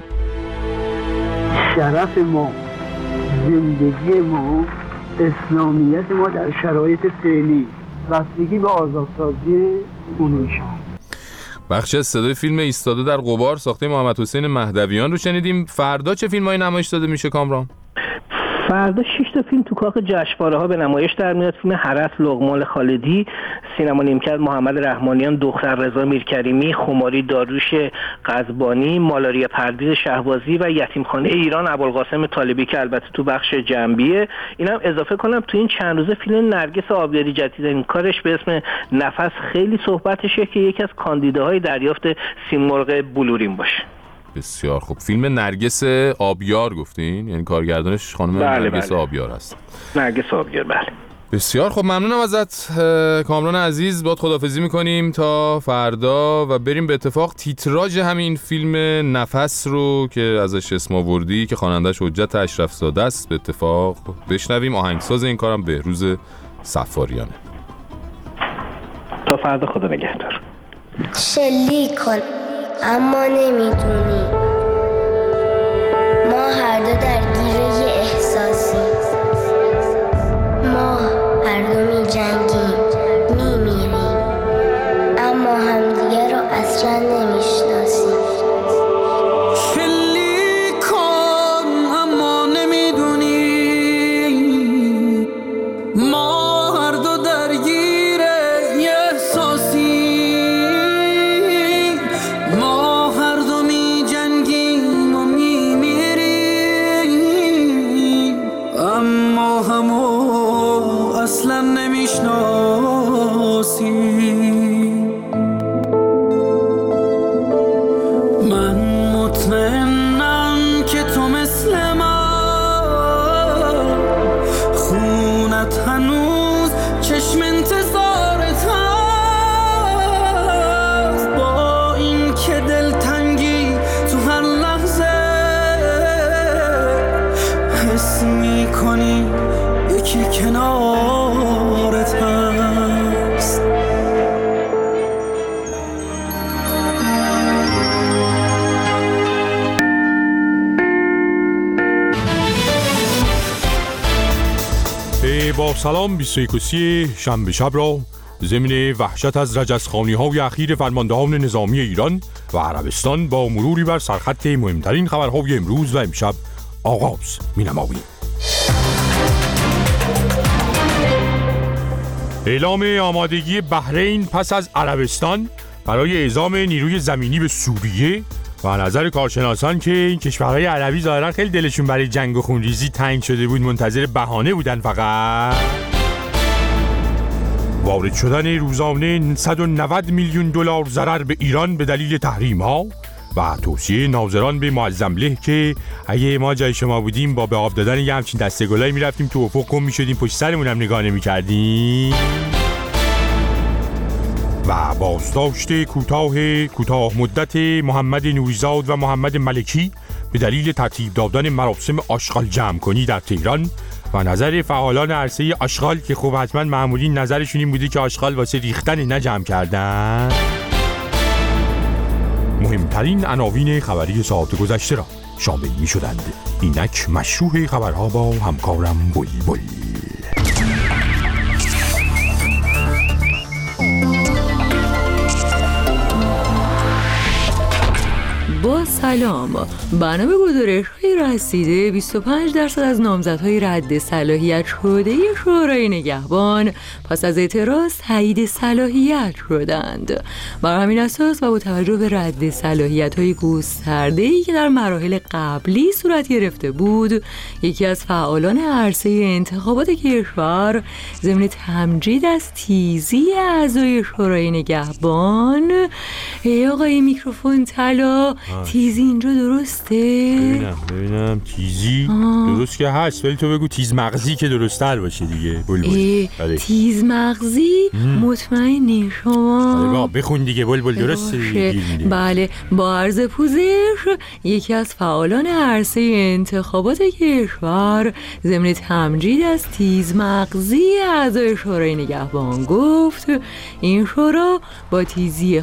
شرف ما، زندگی ما، اسلامیت ما در شرایط فعلی بستگی به آزادسازی اون شهر. بخش از صدای فیلم ایستاده در غبار ساخته محمد حسین مهدویان رو شنیدیم. فردا چه فیلمایی نمایش داده میشه کامران؟ فردا شش تا فیلم تو کاخ جشنواره ها به نمایش در میاد. فیلم حرس لقمان خالدی، سینما نیمکت محمد رحمانیان، دختر رضا میرکریمی، خماری داروش قزبانی، مالاریا پردیز شهبازی و یتیمخانه ایران ابوالقاسم طالبی که البته تو بخش جنبیه. اینم اضافه کنم تو این چند روزه فیلم نرگس آبیاری جدیدین کارش به اسم نفس خیلی صحبتشه که یکی از کاندیداهای دریافت سیمرغ بلورین باشه. بسیار خوب. فیلم نرگس آبیار گفتین؟ یعنی کارگردانش خانم بله نرگس بله. آبیار هست. نرگس آبیار بله. بسیار خب، ممنونم ازت کامران عزیز. باید خداحافظی میکنیم تا فردا و بریم به اتفاق تیتراژ همین فیلم نفس رو که ازش اسم آوردی که خواننده‌اش حجت اشرف زاده است به اتفاق بشنویم. آهنگساز این کارم بهروز صفاریانه. تا فردا، خدا نگهدار. شلیک کن اما نمیدونی ما هر دو درگیر یه احساسی، ما هر دو می جنگیم میمیریم اما همدیگه رو اصلا نمیشناسیم. شلیک کن اما نمیدونی ما هر دو درگیر یه احساسی، ما هر دو می جنگیم و میمیریم اما همو اصلا نمیشناسیم. من مطمئنم که تو مثل من خونت هنوز چشم انتظارت هست، با این که دلتنگی تو هر لحظه حس میکنی یکی کنارت هست. با سلام بیست و یکم شنبه شب را ضمن وحشت از رجزخوانی‌های اخیر فرماندهان نظامی ایران و عربستان با مروری بر سرخط مهمترین خبرهای امروز و امشب آغاز می‌نماییم. اعلام آمادگی بحرین پس از عربستان برای اعزام نیروی زمینی به سوریه و نظر کارشناسان که این کشورهای عربی ظاهرا خیلی دلشون برای جنگ و خونریزی تنگ شده بود، منتظر بهانه بودن فقط. وارد شدن روزانه صد و نود میلیون دلار ضرر به ایران به دلیل تحریم‌ها و توصیه ناظران به معظم له که اگه ما جای شما بودیم با به آب دادن یه همچین دسته گلایی میرفتیم تو افق گم میشدیم، پشت سرمون هم نگاه نمی‌کردیم. و بازداشت کوتاه کوتاه مدت محمد نوریزاد و محمد ملکی به دلیل ترتیب دادن مراسم آشغال جمع کنی در تهران و نظر فعالان عرصه آشغال که خب حتما معمولی نظرشون این بوده که آشغال واسه ریختن نه جمع کردن. مهمترین عناوین خبری ساعت گذشته را شامل می شدند. اینک مشروع خبرها با همکارم بلبل. با سلام. برنامه گزارش‌های رسیده بیست و پنج درصد از نامزدهای رد صلاحیت شده شورای نگهبان پس از اعتراض تایید صلاحیت شدند. بر همین اساس و با توجه به رد صلاحیت‌های گسترده‌ای که در مراحل قبلی صورت گرفته بود، یکی از فعالان عرصه انتخابات کشور ضمن تمجید از تیزی اعضای شورای نگهبان، ای آقای میکروفون طلا، تیزی اینجا درسته؟ ببینم ببینم تیزی آه. درست که هست، ولی تو بگو تیز مغزی که درست تر باشه دیگه. بلبل تیز مغزی مطمئنی شما؟ بله بخون دیگه بلبل درسته. بله، با عرض پوزش یکی از فعالان عرصه انتخابات کشور ضمن تمجید از تیز مغزی اعضای شورای نگهبان گفت این شورا با تیزی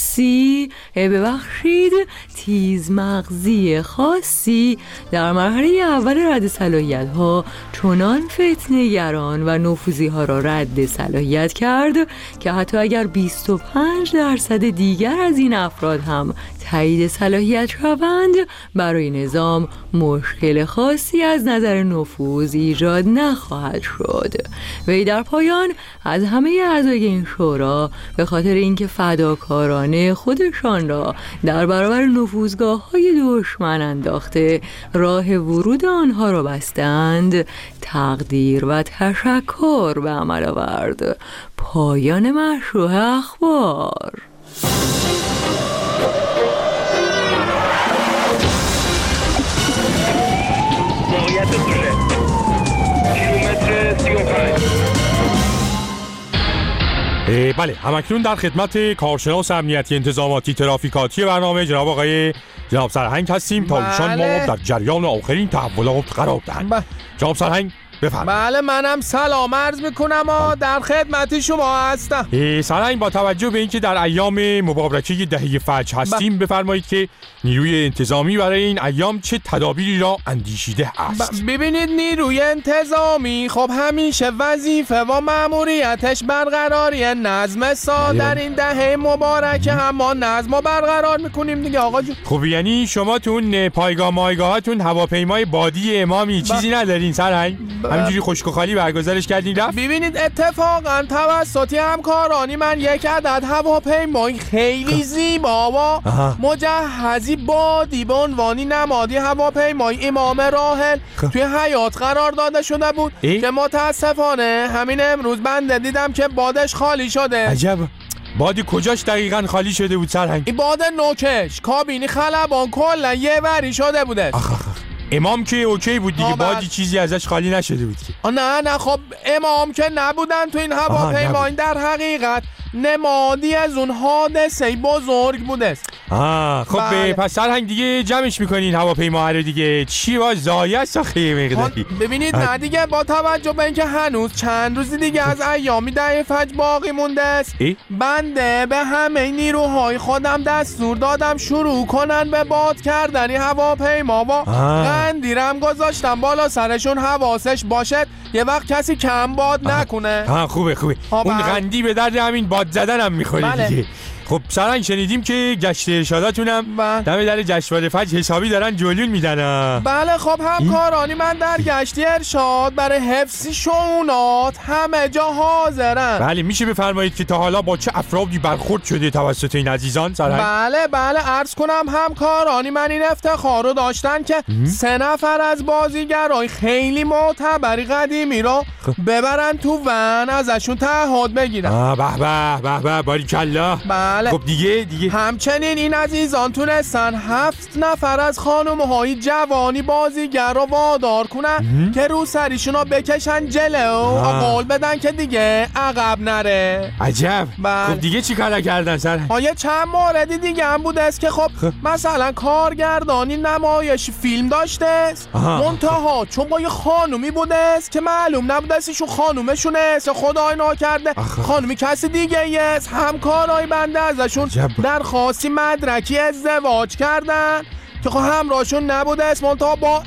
خاصی ببخشید تیز مغزی خاصی در مرحله اول رد صلاحیت ها چنان فتنه‌گران و نفوذی ها را رد صلاحیت کرد که حتی اگر بیست و پنج درصد دیگر از این افراد هم تایید صلاحیت شوند، برای نظام مشکل خاصی از نظر نفوذ ایجاد نخواهد شد. وی در پایان از همه اعضای این شورا به خاطر اینکه فداکارانه خودشان را در برابر نفوذگاه‌های دشمن انداخته راه ورود آنها را بستند، تقدیر و تشکر به عمل آورد. پایان مشروع اخبار. موقعیت دوشه کیلومتر سی و پنج بله، همکنون در خدمت کارشناس امنیتی انتظاماتی ترافیکاتی برنامه جناب آقای جناب سرهنگ هستیم تا ایشان ما در جریان آخرین تحولات قرار دهند. جناب سرهنگ بفرمایید. بله منم سلام عرض میکنم و در خدمت شما هستم. سرهنگ با توجه به اینکه در ایام مبارکه دهه فجر هستیم بفرمایید که نیروی انتظامی برای این ایام چه تدابیری را اندیشیده است؟ ببینید نیروی انتظامی خب همیشه وظیفه و مأموریتش برقراری نظم سا در این دهه مبارکه هم ما نظم رو برقرار میکنیم دیگه آقا جون. خب یعنی شما تون پایگاه مایگاهاتون هواپیمای بادی امامی چیزی ندارین سرهنگ؟ همینجوری خشک و خالی برگزارش کردین رفت؟ ببینید اتفاقا توسط همکارانی من یک عدد هواپیمای خیلی زیبا و مجهزی بادی به عنوانی نمادی هواپیمای امام راحل توی حیات قرار داده شده بود ای؟ که متاسفانه همین امروز بنده دیدم که بادش خالی شده. عجب. بادی کجاش دقیقاً خالی شده بود سرهنگ؟ این باد نوکش کابینی خلبان کلا یه وری شده بوده. آخ آخ. امام که اوکی بود دیگه، بادی چیزی ازش خالی نشده بود که. نه نه خب امام که نبودن تو این هواپیما، در حقیقت نمادی از اون حادثه بزرگ بوده. آه خب بله. پس سرهنگ دیگه جمعش میکنین هواپیما رو دیگه، چی با زایه ساخیه مقداری. ببینید نه دیگه با توجه به اینکه هنوز چند روزی دیگه از ایامی دهه فجر باقی مونده است، بنده به همه نیروهای خودم دستور دادم شروع کنن به باد کردنی هواپیما و قندیرم گذاشتم بالا سرشون حواسش باشد یه وقت کسی کم باد نکنه. ها خوبه خوبه. اون قندی به درد همین باد زدن هم میخوره بله. دیگه. خب سرهنگ شنیدیم که گشت ارشاداتونم دم در جشنواره فجر حسابی دارن جلون میدن. بله خب همکارانی من در گشت ارشاد برای حفظ شؤونات همه جا حاضرن. بله میشه بفرمایید که تا حالا با چه افرادی برخورد شده توسط این عزیزان سرهنگ؟ بله بله عرض کنم همکارانی من این افتخار رو داشتن که سه نفر از بازیگرای خیلی معتبری قدیمی رو ببرن تو ون ازشون تعهد بگیرن. آه به به به به باریکالله. بله. خب دیگه دیگه همچنین این عزیزان تونستن هفت نفر از خانم‌های جوانی بازیگر رو وادار کنن که رو سریشون رو بکشن جلو و قول بدن که دیگه عقب نره. عجب. بل. خب دیگه چی کار کردن سر؟ آیا چند موردی دیگه هم بوده است که خب, خب. مثلا کارگردانی نمایش فیلم داشته است منتها چون با یه خانومی بوده است که معلوم نبوده است ایشون خانومشونه است خدای ناکرده خانومی کسی دیگه است، همکارای بنده ازشون درخواستی مدرکی ازدواج کردن که خب همراهشون نبوده است منتها با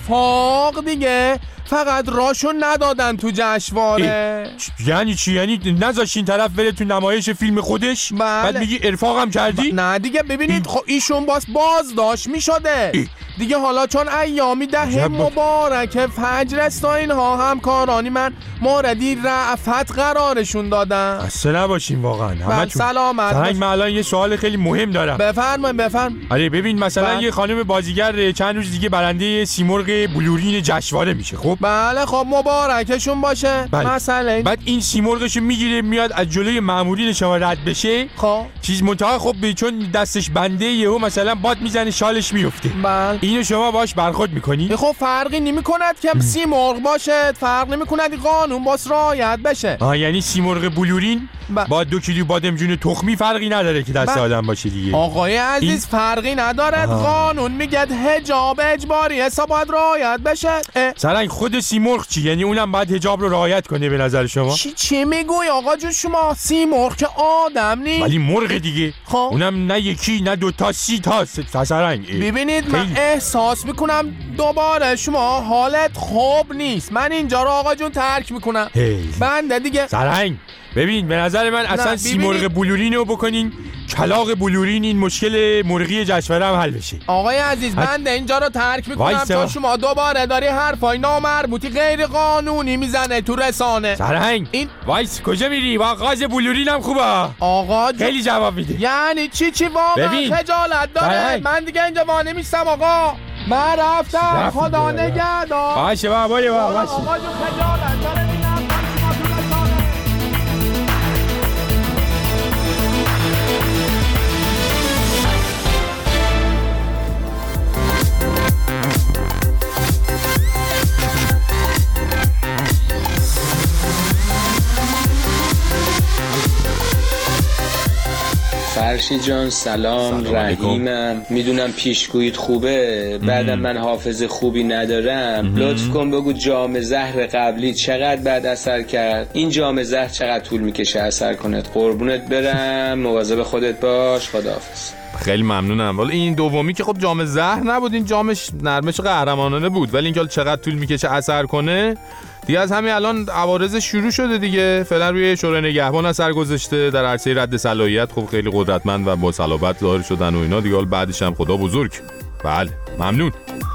ارفاق دیگه فقط راشون ندادن تو جشنواره. یعنی چی؟ یعنی نذاشین طرف بره تو نمایش فیلم خودش؟ بله. بعد میگی ارفاق هم کردی؟ ب... نه دیگه ببینید خب ایشون باز باز داشت میشده دیگه، حالا چون ایامی دهه مبارکه فجر است و اینها همکارانی من موردی رأفت قرارشون دادن. اصلا نباشین واقعا همتون سلامت. من الان یه سوال خیلی مهم دارم. بفرمایید بفرمایید. آره ببین مثلا بل. یه خانم بازیگر چند روز دیگه برنده سیمرغ بلورین جشنواره میشه. خب بله خب مبارکشون باشه. بله. مثلا بعد این سیمرغشو میگیره میاد از جلوی مامورین شما رد بشه. خب چیز منتها خب چون دستش بنده یهو مثلا باد میزنه شالش میفته. بله. اینو شما باش برخورد میکنی؟ خب فرقی نمیکند که سیمرغ باشه، فرق نمیکند قانون باس رعایت بشه. آه یعنی سیمرغ بلورین با, با دو کیلو بادمجون تخمی فرقی نداره که دست با. آدم باشه دیگه. آقای عزیز این... فرقی ندارد. قانون میگه حجاب اجباری حساب باید رعایت بشه. سرنگ خود سیمرغ چی؟ یعنی اونم باید حجاب رو رعایت کنه به نظر شما؟ چی چی میگوی آقا جون شما؟ سیمرغ که آدم نی؟ ولی مرغ دیگه. خب اونم نه یکی نه دو تا سی تا سرنگ. ببینید من احساس میکنم دوباره شما حالت خوب نیست. من اینجا رو آقا جون ترک میکنم. بنده دیگه سرنگ ببین به نظر من اصلا سیمرغ بلورین رو بکنین کلاغ بلورین این مشکل مرغی جشنواره هم حل بشه. آقای عزیز بنده اینجا رو ترک میکنم چون شما دوباره داری حرفای نامربوطی غیر قانونی میزنه تو رسانه. سرهنگ این وایس کجا میری؟ واقعاز بلورین هم خوبه آقا خیلی جواب میده. یعنی چی چی واقعا خجالت داره؟ سرهنگ. من دیگه اینجا وانه میستم آقا، من رفتم خدا نگهدار. باشه بابا باشه آقا جون خجالت داره. فرشی جان سلام, سلام رحیمم. میدونم پیشگوییت خوبه، بعدم من حافظه خوبی ندارم. لطف کن بگو جام زهر قبلی چقدر بعد اثر کرد، این جام زهر چقدر طول میکشه اثر کنه. قربونت برم، مواظب خودت باش، خداحافظ. خیلی ممنونم. ولی این دومی که خب جام زهر نبود، این جامش نرمش قهرمانانه بود، ولی اینکه چقدر طول میکشه اثر کنه دیگه از همین الان عوارض شروع شده دیگه. فعلا روی شورای نگهبان اثر گذاشته، در عرصه رد صلاحیت خب خیلی قدرتمند و با صلابت ظاهر شدن و اینا دیگه. حالا بعدش هم خدا بزرگ. بله ممنون.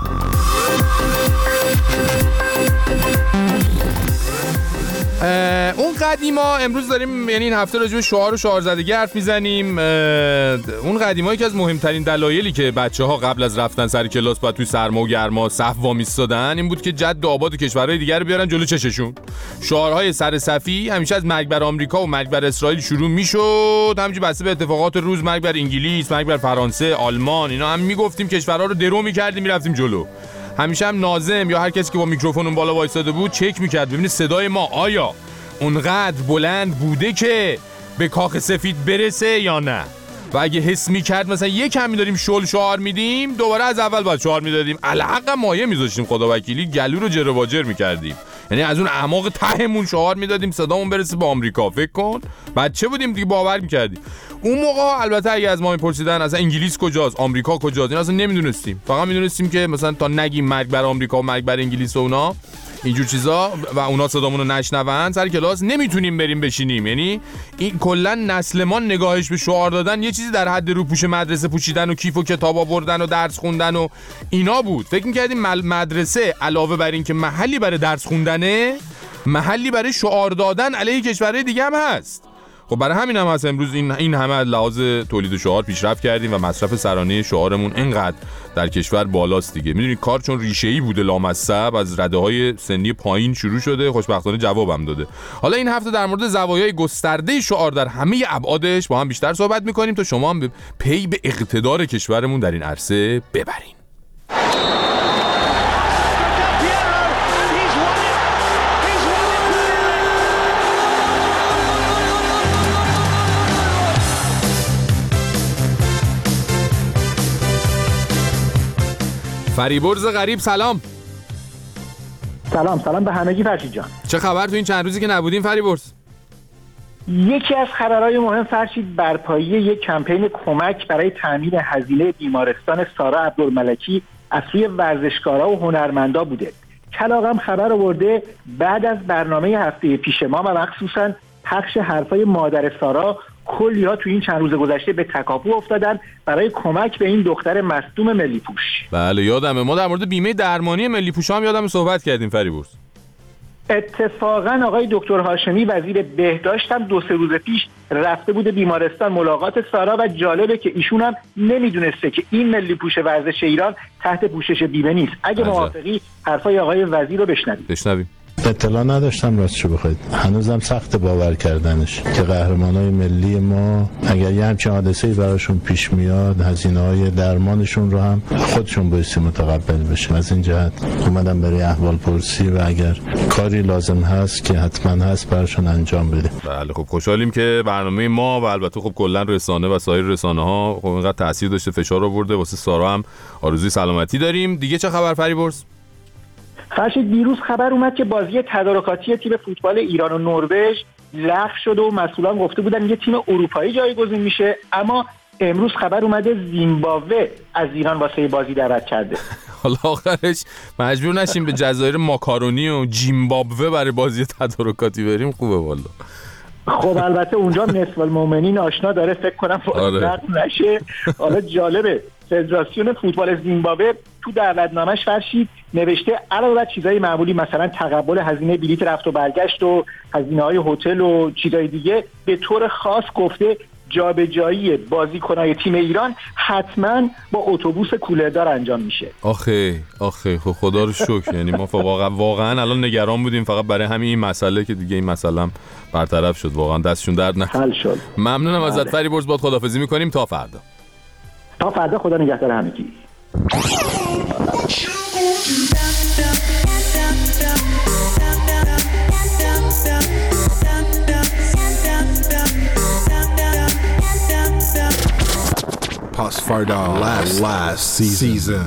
اون قدیما امروز داریم، یعنی این هفته راجع به شعار و شعارزدگی حرف میزنیم. اون قدیما یکی از مهمترین دلایلی که بچه‌ها قبل از رفتن سر کلاس باید توی سرما و گرما صف وامیستادن این بود که جد و آباد کشورهای دیگر رو بیارن جلو چششون. شعارهای سر صفی همیشه از مرگ بر آمریکا و مرگ بر اسرائیل شروع میشد، همینجوری بسته به اتفاقات روز، مرگ بر انگلیس، مرگ بر فرانسه، آلمان، اینا هم میگفتیم کشورها رو درو می‌کردیم می‌رفتیم جلو. همیشه هم ناظم یا هر کسی که با میکروفون اون بالا وایساده بود چک میکرد ببینید صدای ما آیا اونقدر بلند بوده که به کاخ سفید برسه یا نه، و اگه حس میکرد مثلا یک کمی داریم شل شعار میدیم دوباره از اول باید شعار میدادیم، الحق مایه میذاشتیم خدا وکیلی گلو رو جر و جر میکردیم، یعنی از اون اعماق تهمون شعار میدادیم صدامون برسه به آمریکا. فکر کن بچه بودیم دیگه باور میکردیم. اون موقع البته اگه از ما میپرسیدن از انگلیس کجاست، آمریکا کجاست، اینا اصلا نمیدونستیم، فقط میدونستیم که مثلا تا نگیم مرگ بر آمریکا و مرگ بر انگلیس و اونا اینجور چیزا و اونا صدامون رو نشنون سر کلاس نمیتونیم بریم بشینیم. یعنی این کلا نسل ما نگاهش به شعار دادن یه چیزی در حد روپوش مدرسه پوشیدن و کیف و کتاب آوردن و درس خوندن و اینا بود. فکر می‌کردیم مدرسه علاوه بر این که محلی برای درس خوندنه، محلی برای شعار دادن علیه کشورهای دیگه هم هست. خب برای همین هم هست امروز این این همه لحاظ تولید شعار پیشرفت کردیم و مصرف سرانه شعارمون اینقدر در کشور بالاست دیگه. میدونید کار چون ریشه‌ای بوده لامصب از رده‌های سنی پایین شروع شده، خوشبختانه جوابم داده. حالا این هفته در مورد زوایای گسترده شعار در همه ابعادش با هم بیشتر صحبت می‌کنیم تا شما هم پی به اقتدار کشورمون در این عرصه ببرین. فریبرز غریب سلام. سلام سلام به همگی فرشید جان. چه خبر تو این چند روزی که نبودیم فریبرز؟ یکی از خبرهای مهم فرشید برپایی یک کمپین کمک برای تامین هزینه بیمارستان سارا عبدالملکی از سوی ورزشکارا و هنرمندا بوده. کلاغم خبر آورده بعد از برنامه هفته پیش ما و مخصوصا پخش حرفای مادر سارا کلی ها تو این چند روز گذشته به تکاپو افتادن برای کمک به این دختر مصدوم ملی پوش. بله یادمه، ما در مورد بیمه درمانی ملی پوش هم یادم صحبت کردیم فریبرز. اتفاقا آقای دکتر هاشمی وزیر بهداشت هم دو سه روز پیش رفته بوده بیمارستان ملاقات سارا و جالبه که ایشون هم نمیدونسته که این ملی پوش ورزش ایران تحت پوشش بیمه نیست. اگه موافقی حرفای آقای وزیر رو بشنویم. بشنویم. اطلاع نداشتم راستش بخواید، هنوزم سخت باور کردنش که قهرمانای ملی ما اگر یه همچین حادثه‌ای براشون پیش میاد هزینه‌های درمانشون رو هم خودشون بایستی متقبل بشه. از این جهت اومدم برای احوال پرسی و اگر کاری لازم هست که حتما هست براشون انجام بده. بله خب خوشحالیم که برنامه ما و البته خب کلا رسانه و سایر رسانه‌ها خب اینقدر تاثیر داشته، فشار آورده. واسه سارا هم آرزوی سلامتی داریم. دیگه چه خبر فریبرز؟ فرشید دیروز خبر اومد که بازی تدارکاتی تیم فوتبال ایران و نروژ لغو شده و مسئولان گفته بودن یه تیم اروپایی جایگزین میشه، اما امروز خبر اومده زیمبابوه از ایران واسه بازی دعوت کرده. حالا آخرش مجبور نشیم به جزایر ماکارونی و زیمبابوه برای بازی تدارکاتی بریم. خوبه والا. خب البته اونجا نصف المؤمنین آشنا داره، فکر کنم فرصت نشه. حالا جالبه فدراسیون فوتبال زیمبابوه تو دعوتنامه‌اش فرشید نوشته علاوه بر چیزای معمولی مثلا تقبل هزینه بلیط رفت و برگشت و هزینه‌های هتل و چیزای دیگه، به طور خاص گفته جابجایی بازیکن‌های تیم ایران حتما با اتوبوس کولردار انجام میشه. آخه آخه خب خدا رو شکر. یعنی ما واقعا واقعا الان نگران بودیم فقط برای همین این مسئله که دیگه این مسئله هم برطرف شد. واقعا دستشون درد نکنه. حل شد. ممنونم ازت فریبرز. با خداحافظی می‌کنیم تا فردا. تا فردا خدا نگهدار همگی. Pardal last, last season.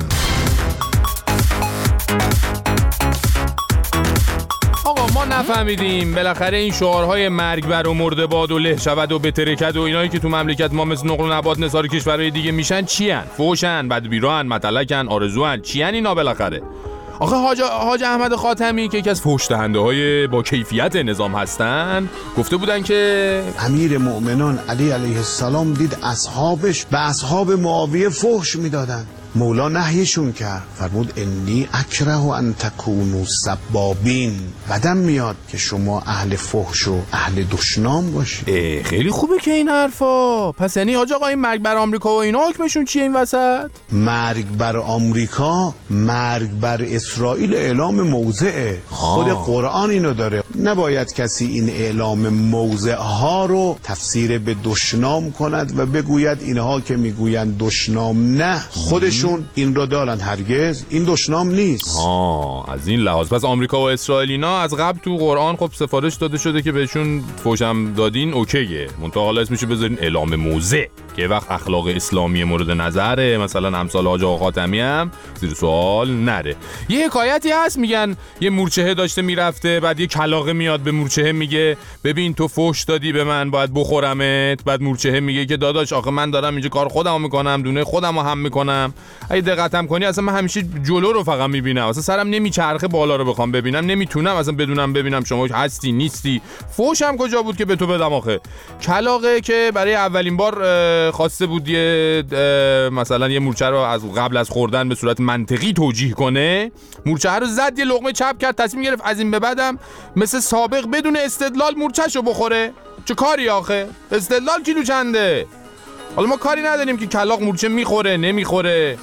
آقا ما نفهمیدیم بالاخره این شعارهای مرگ بر و مرده باد و له شود و بترکد و اینایی که تو مملکت ما مثل نقل و نبات نثار کشورهای دیگه میشن چیان؟ فوشن، بدبیروان، متلکن، آرزوان، چیان اینا بالاخره؟ آخه حاج حاج احمد خاتمی که یکی از فحش دهنده های با کیفیت نظام هستن گفته بودن که امیر مؤمنان علی علیه السلام دید اصحابش به اصحاب معاویه فحش میدادن. مولا نهیشون کرد، فرمود انی اکره ان تکونوا سبابین، بدم میاد که شما اهل فحش و اهل دشنام باشید. خیلی خوبه که این حرفا. پس یعنی حاج آقا این مرگ بر آمریکا و اینا حکمشون چیه این وسط؟ مرگ بر آمریکا، مرگ بر اسرائیل اعلام موضعه. خود قرآن اینو داره. نباید کسی این اعلام موضع ها رو تفسیر به دشنام کند و بگوید اینها که میگویند دشنام نه، خودشون این رو دارن. هرگز این دشنام نیست. آه از این لحاظ پس آمریکا و اسرائیلینا از قبل تو قرآن خب سفارش داده شده که بهشون فوشم دادین اوکیه، منتها حالا اسمشو بذارین اعلام موضع که وقت اخلاق اسلامی مورد نظره مثلا امثال حاج آقا خاتمی هم زیر سوال نره. یه حکایتی هست میگن یه مورچهه داشته میرفته، بعد یه کلاغه میاد به مورچهه میگه ببین تو فوش دادی به من باید بخورمت. بعد مورچهه میگه که داداش آخه من دارم اینجا کار خودمو میکنم، دونه خودمو هم میکنم. اگه دقتم کنی اصلا من همیشه جلو رو فقط میبینم، اصلا سرم نمیچرخه بالا رو بخوام ببینم، نمیتونم اصلا بدونم ببینم شما هستی نیستی. فوشم کجا بود که به تو بدم آخه؟ کلاغه که برای اولین بار خواسته بود یه مثلا یه مورچه رو از قبل از خوردن به صورت منطقی توجیه کنه، مورچه رو زد، یه لقمه چپ کرد، تصمیم گرفت از این به بعدم مثل سابق بدون استدلال مورچه‌شو بخوره. چه کاری آخه؟ استدلال کیلو چنده؟ حالا ما کاری نداریم که کلاغ مورچه میخوره نمیخوره،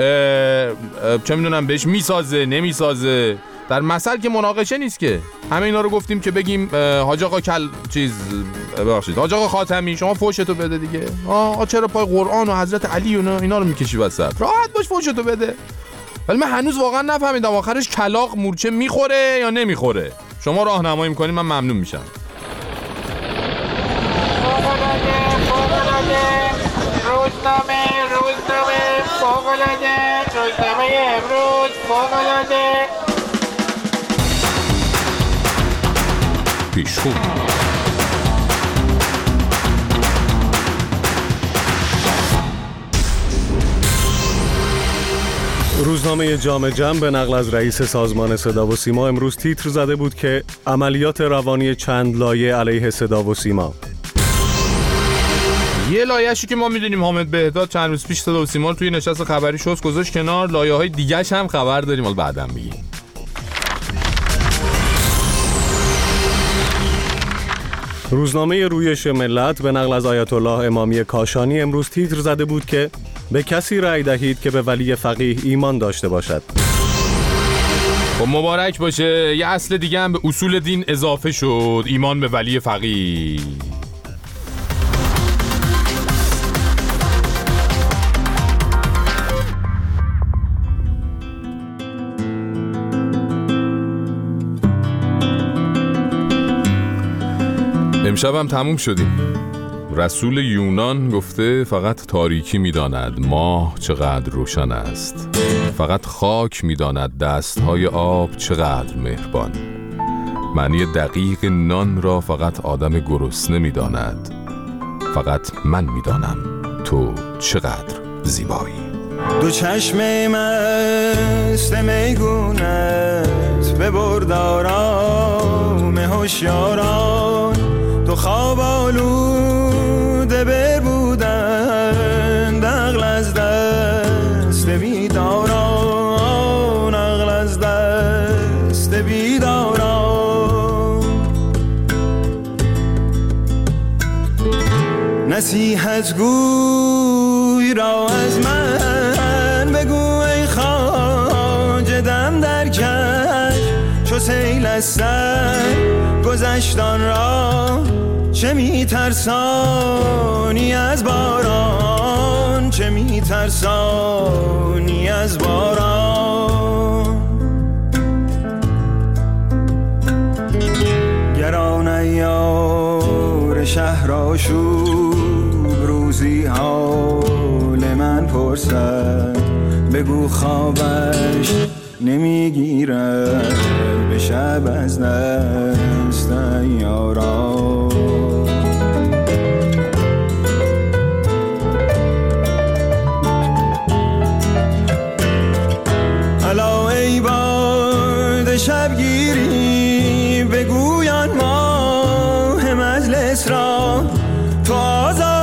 چه میدونم بهش میسازه نمیسازه، در مثل که مناقشه نیست که. همه اینا رو گفتیم که بگیم حاج آقا کل چیز ببخشید حاج آقا خاتمی شما فوشتو بده دیگه. آه چرا پای قرآن و حضرت علی و اینا رو میکشی وسط؟ راحت باش فوشتو بده. ولی من هنوز واقعا نفهمیدم آخرش کلاغ مورچه میخوره یا نمیخوره. شما راهنمایی میکنین من ممنون میشم. روزنامه روزنامه فوق‌العاده، روزنامه امروز فوق‌العاده. پیشخو روزنامه جامع جم به نقل از رئیس سازمان صدا و سیما امروز تیتر زده بود که عملیات روانی چند لایه علیه صدا و سیما. یه لایه‌شو که ما میدونیم حامد بهداد چند روز پیش صدا و سیما رو توی نشست خبری شست گذاشت کنار، لایه‌های دیگه‌ش هم خبر داریم، حالا بعداً میگیم. روزنامه رویش ملت به نقل از آیت الله امامی کاشانی امروز تیتر زده بود که به کسی رأی دهید که به ولی فقیه ایمان داشته باشد. خب مبارک باشه، یه اصل دیگه هم به اصول دین اضافه شد، ایمان به ولی فقیه. امشب هم تموم شدیم. رسول یونان گفته فقط تاریکی میداند ماه چقدر روشن است، فقط خاک میداند دستهای آب چقدر مهربان، معنی دقیق نان را فقط آدم گرسنه میداند، فقط من میدانم تو چقدر زیبایی. دو چشم مست میگونت ببرد آرام هوشیاران، تو خواب آلوده بربودن، عقل از دست بیداران، عقل از دست بیداران. نصیحت گوی را از من بگو ای خواجه دم در کش، چو سیل از سر گذشتان را چه می ترسانی از باران، چه می ترسانی از باران. گران ایار شهر آشوب روزی حال من پر میپرسد بگو خوابش نمیگیرد به شب از دست یارا. الا ای باد شبگیری بگویان ماه مجلس را تو آزاد